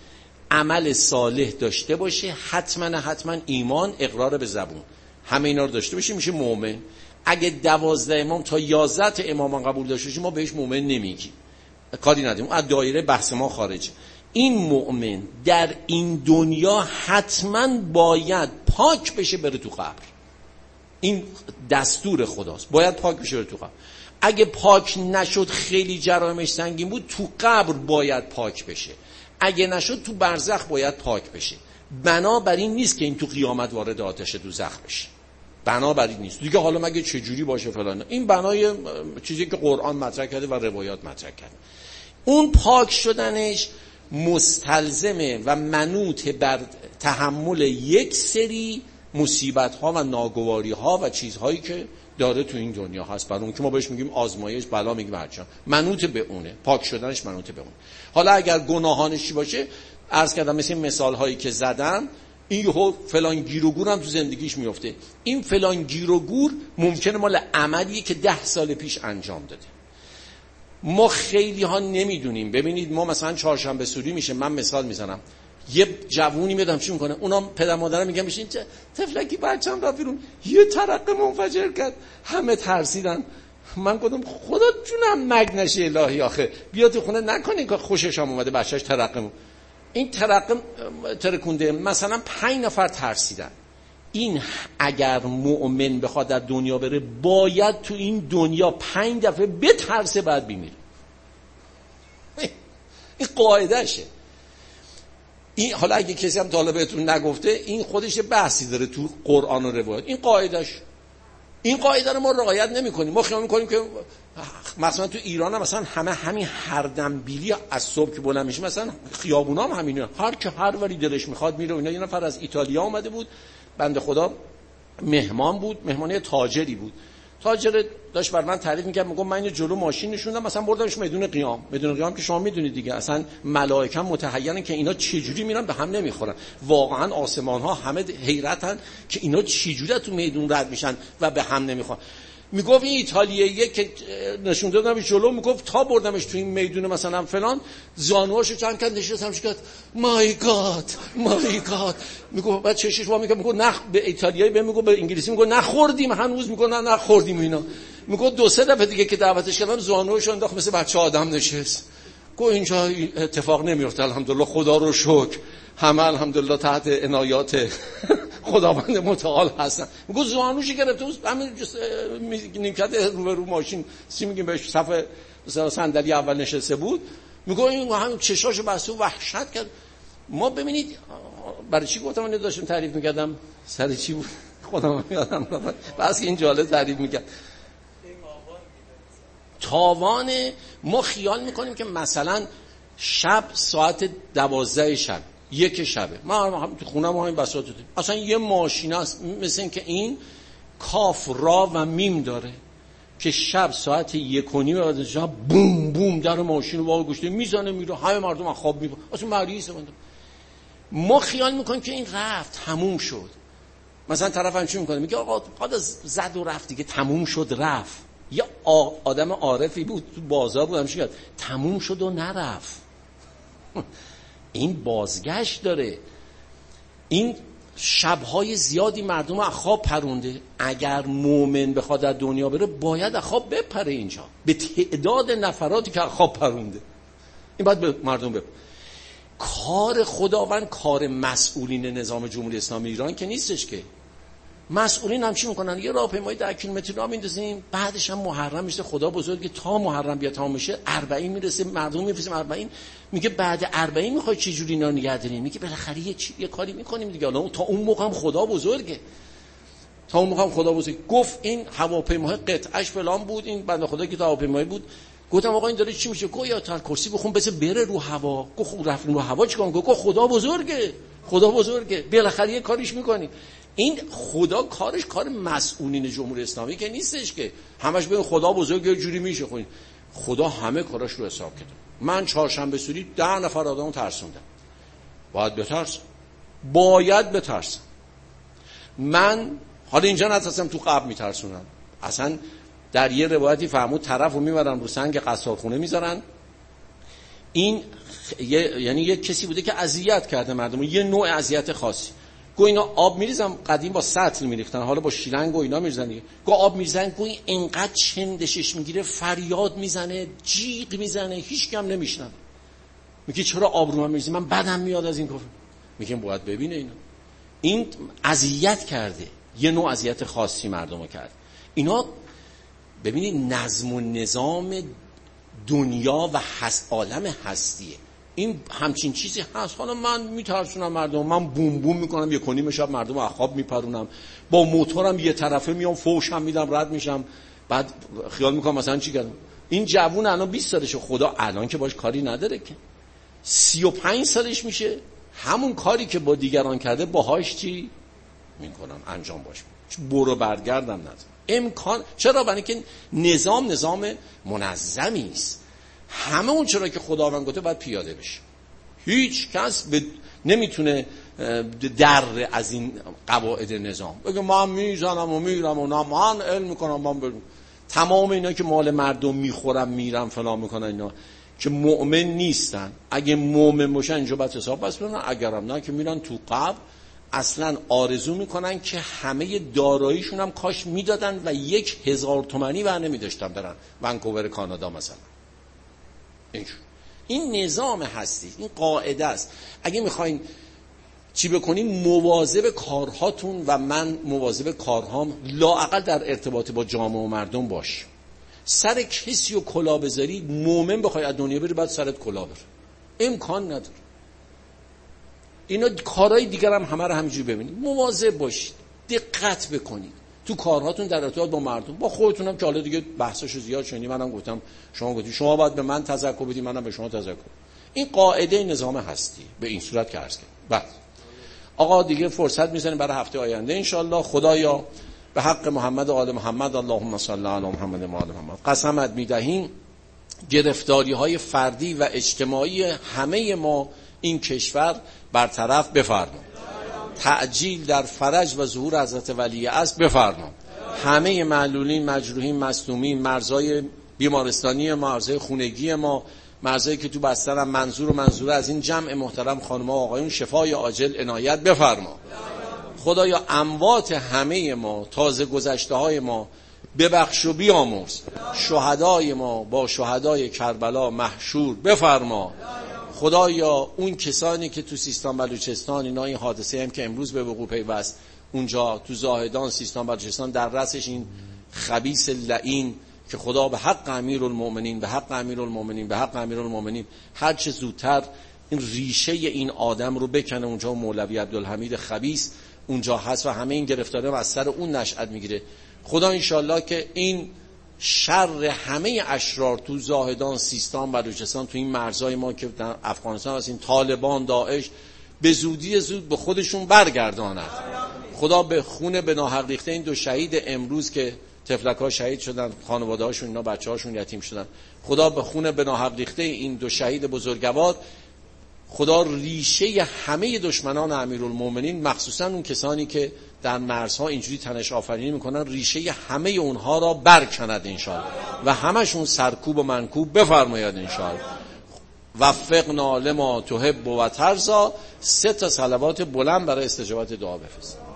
عمل صالح داشته باشه، حتما ایمان، اقرار به زبون، همه اینا رو داشته باشه میشه مؤمن. اگه 12 امام تا 11 امامان قبول داشته باشه ما بهش مؤمن نمیگیم، کاری نداریم، از دایره بحث ما خارجه. این مؤمن در این دنیا حتما باید پاک بشه بره تو قبر، این دستور خداست، باید پاک بشه بره تو قبر. اگه پاک نشد خیلی جرائمش سنگین بود، تو قبر باید پاک بشه، اگه نشد تو برزخ باید پاک بشه. بنابراین نیست که این تو قیامت وارد آتش دوزخ بشه، بنابراین نیست دیگه. حالا مگه چه جوری باشه فلان، این بنای چیزی که قرآن مطرح کرده و روایات مطرح کرده. اون پاک شدنش مستلزمه و منوط بر تحمل یک سری مصیبت ها و ناگواری ها و چیزهایی که داره تو این دنیا هست، برای اون که ما بهش میگیم آزمایش، بلا میگیم هرچند، منوط به اونه، پاک شدنش منوط به اون. حالا اگر گناهانش چی باشه، عرض کردم مثل مثال هایی که زدم، این یهو فلان گیر و گور هم تو زندگیش میفته. این فلان گیر و گور ممکنه مال عملیه که 10 سال پیش انجام داده. ما خیلی ها نمیدونیم. ببینید ما مثلا چهارشنبه سوری میشه، من مثال میزنم، یه جوونی میادم چی میکنه، اونام پدر مادرم میگن بشین تفلکی بچه‌م رفت بیرون یه ترقه منفجر کرد، همه ترسیدن. من گفتم خدا جونم مگ نشه الهی، آخه بیا تو خونه نکنین که خوشش هم اومده بچه‌ش ترقه این ترقه ترکونده، مثلا 5 نفر ترسیدن. این اگر مؤمن بخواد در دنیا بره باید تو این دنیا 5 دفعه بترسه بعد بمیره. این قاعدهشه. این حالا اگه کسی هم طالب بهتون نگفته، این خودش بحثی داره تو قرآن و روایات، این قاعدهش. این قاعده رو ما رعایت نمی‌کنیم. ما خیال می‌کنیم که مثلا تو ایران هم مثلا همین هر دنبیلی از صبح که بلند میشه، مثلا خیابونا هم همینه، هر که هر وری دلش میخواد میره. اینا یه نفر از ایتالیا اومده بود، بنده خدا مهمان بود، مهمانی تاجری بود. تاجر داشت بر من تعریف می‌کرد، میگم من اینو جلو ماشین نشوندم، مثلا بردمش میدون قیام که شما میدونید دیگه، اصلا ملائکه متحیرن که اینا چه جوری میرن به هم نمیخورن. واقعا آسمان ها همه حیرتن که اینا چه جوری تو میدون رد میشن و به هم نمیخورن. میگفت این ایتالیاییه که نشونده بودمش جلو، میگفت تا بردمش تو این میدون مثلا فلان، زانوهاشو چند کند نشستم شکات مای گاد. میگفت بعد چشش وا میگه، میگه به ایتالیایی به میگه، به انگلیسی میگه نخوردیم هنوز، میگه نه نخوردیم اینا. میگه 2-3 دفعه دیگه که دعوتش کردم زانوهاشو انداخت مثل بچه آدم نشست. گفت اینجا اتفاق نمیفته الحمدلله، خدا رو شکر، همه الحمدلله تحت عنایات خداوند متعال هستن. میگه زانوشی گرفته بود، همین نیمکت رو ماشین چی میگیم بهش، صف صندلی اول نشسته بود. میگه این همین چشاشو بسته و وحشت کرد. ما ببینید برای چی گفتم من داشتم تعریف میکردم، سر چی بود خودم یادم رفت، بس این جالب تعریف میکرد. تاوان ما خیال میکنیم که مثلا شب ساعت 12 شب 1 شبه، ما تو خونه ما همین بساط داریم، اصلا یه ماشین است مثل این که این کاف را و میم داره که شب ساعت 1:30 شب بوم بوم در ماشین رو گوشته میزنه میره، همه مردم از خواب میبرن، اصلا مریضه. ما خیال میکنیم که این رفت تموم شد. مثلا طرف هم چی میکنه، میگه آقا زد و رفت دیگه، تموم شد رفت. یه آدم عارفی بود تو بازار بود، همش میگه تموم شد و نرفت. این بازگشت داره. این شبهای زیادی مردم از خواب پرونده. اگر مومن بخواد در دنیا بره باید از خواب بپره اینجا، به تعداد نفراتی که از خواب پرونده. این باید به مردم بپره. کار خداوند کار مسئولین نظام جمهوری اسلامی ایران که نیستش که. مسئولین هم چی میکنن؟ یه راهپیمایی 10 کیلومتری راه میندازیم، بعدش هم محرم میشه، خدا بزرگه، تا محرم بیا تمام میشه 40 میرسه، مردم میفرستیم 40. میگه بعد 40 میخوای چه جوری اینا نگه دارین؟ میگه بالاخره یه کاری میکنیم دیگه. حالا تا اون موقع هم خدا بزرگه، تا اون موقع هم خدا بزرگه. گفت این هواپیمای قطعش فلان بود، این بنده خدا که هواپیمایی بود. گفتم آقا این داره چی میشه؟ گفت یا تل کرسی بخون بس بره رو هوا. گفت خب رفتیم رو هوا چیکار کنم؟ گفت خدا بزرگه، خدا بزرگه، بالاخره یه کاریش میکنی. این خدا کارش کار مسئولین جمهوری اسلامی که نیستش که همش بگن خدا بزرگه جوری میشه. خدا همه کاراش رو حساب کرده. من چهارشنبه سوری 10 نفر آدمو ترسوندم. باید بترسم. من حالا اینجا نترسم، تو قبر میترسونم. اصلا در یه روایتی فرمود طرفو میبرن رو سنگ قصابخونه میذارن، این یعنی یک کسی بوده که اذیت کرده مردم، یه نوع اذیت خاصی. گو اینا آب میریزن، قدیم با سطل میریختن، حالا با شیلنگ و اینا میریزن دیگه. گو آب میریزن، گو اینقدر چندشش میگیره، فریاد میزنه، جیغ میزنه، هیچ کم نمیشنن. میگه چرا آب رو من میریزی؟ من بدم میاد از این کفر. میگم باید ببینه اینا. این اذیت کرده، یه نوع اذیت خاصی مردمو کرد. اینا ببینید نظم و نظام دنیا و عالم هستیه. این همچین چیزی هست. حالا من میترسونم مردم، من بوم بوم میکنم، 1:30 شب مردم از خواب میپرونم، با موتورم یه طرفه میام، فوشم میدم، رد میشم، بعد خیال میکنم مثلا چی کردم. این جوون الان 20 سالشه، خدا الان که باش کاری نداره که 35 سالش میشه، همون کاری که با دیگران کرده باهاش چی میکنم انجام باش، برو برگردم نداره امکان. چرا؟ برای که نظام منظمی است. همه اون چرا که خداوند گفته باید پیاده بشه. هیچ کس نمیتونه در از این قواعد نظام بگه من میزنم و میرم و نه من علم میکنم من برم. تمام اینا که مال مردم میخورم میرم فلان میکنن، اینا که مؤمن نیستن. اگه مؤمن باشن اینجا باید حساب بس بدن، اگرم نه که میرن تو قبر. اصلا آرزو میکنن که همه داراییشون هم کاش میدادن و 1000 تومانی بر نمیداشتن برن ونکوور کانادا مثلا. این نظام هستی، این قاعده است. اگه میخواین چی بکنین، مواظب کارهاتون و من مواظب کارهام، لااقل در ارتباط با جامعه و مردم باش. سر کسی و کلا بذاری، مومن بخوای از دنیا بری بعد سرت کلا بر، امکان نداره. اینا کارهای دیگر هم همه رو همینجوری ببینید، مواظب باشید، دقت بکنید تو کارهاتون در ارتباط با مردم، با خودتون هم که حالا دیگه بحثاشو زیاد شدید، منم گفتم شما گفتید، شما باید به من تذکر بدید، منم به شما تذکر. این قاعده نظام هستی به این صورت که عرض کردم. بعد آقا دیگه فرصت میزنیم برای هفته آینده ان شاء الله. خدایا به حق محمد و آل محمد، اللهم صل علی محمد و آل محمد، قسمت میدهیم گرفتاری‌های فردی و اجتماعی همه ما این کشور برطرف بفرما. تعجیل در فرج و ظهور حضرت ولی عصر بفرما. همه معلولین، مجروحین، مصدومین، مرزای بیمارستانی ما، مرزای خونگی ما، مرزایی که تو بسترم، منظور و منظوره از این جمع محترم خانم‌ها و آقایون شفای عاجل عنایت بفرما. خدایا اموات همه ما، تازه گذشته‌های ما ببخش و بیامرز. شهدای ما با شهدای کربلا محشور بفرما. خدایا اون کسانی که تو سیستان بلوچستان، اینا این حادثه هم که امروز به وقوع پیوست اونجا تو زاهدان سیستان بلوچستان، در رأسش این خبیث لعین، که خدا به حق امیرالمومنین، به حق امیرالمومنین، به حق امیرالمومنین هر چه زودتر این ریشه این آدم رو بکنه اونجا. مولوی عبدالحمید خبیث اونجا هست و همه این گرفتاری از سر اون نشأت میگیره. خدا انشالله که این شر همه اشرار تو زاهدان، سیستان بلوچستان، تو این مرزای ما که در افغانستان هست، این طالبان، داعش، به زودی زود به خودشون برگرداند. خدا به خون به ناحق ریخته این 2 شهید امروز که تفلک‌ها شهید شدن، خانواده‌هاشون اینا بچه‌هاشون یتیم شدن، خدا به خون به ناحق ریخته این 2 شهید بزرگوار، خدا ریشه همه دشمنان امیرالمومنین، مخصوصا اون کسانی که در مرزها اینجوری تنش آفرینی میکنن، ریشه همه اونها را برکند انشاءالله و همشون سرکوب و منکوب بفرماید انشاءالله. وفقنا لما تحب و ترضا. 3 صلوات بلند برای استجابت دعا بفرستید.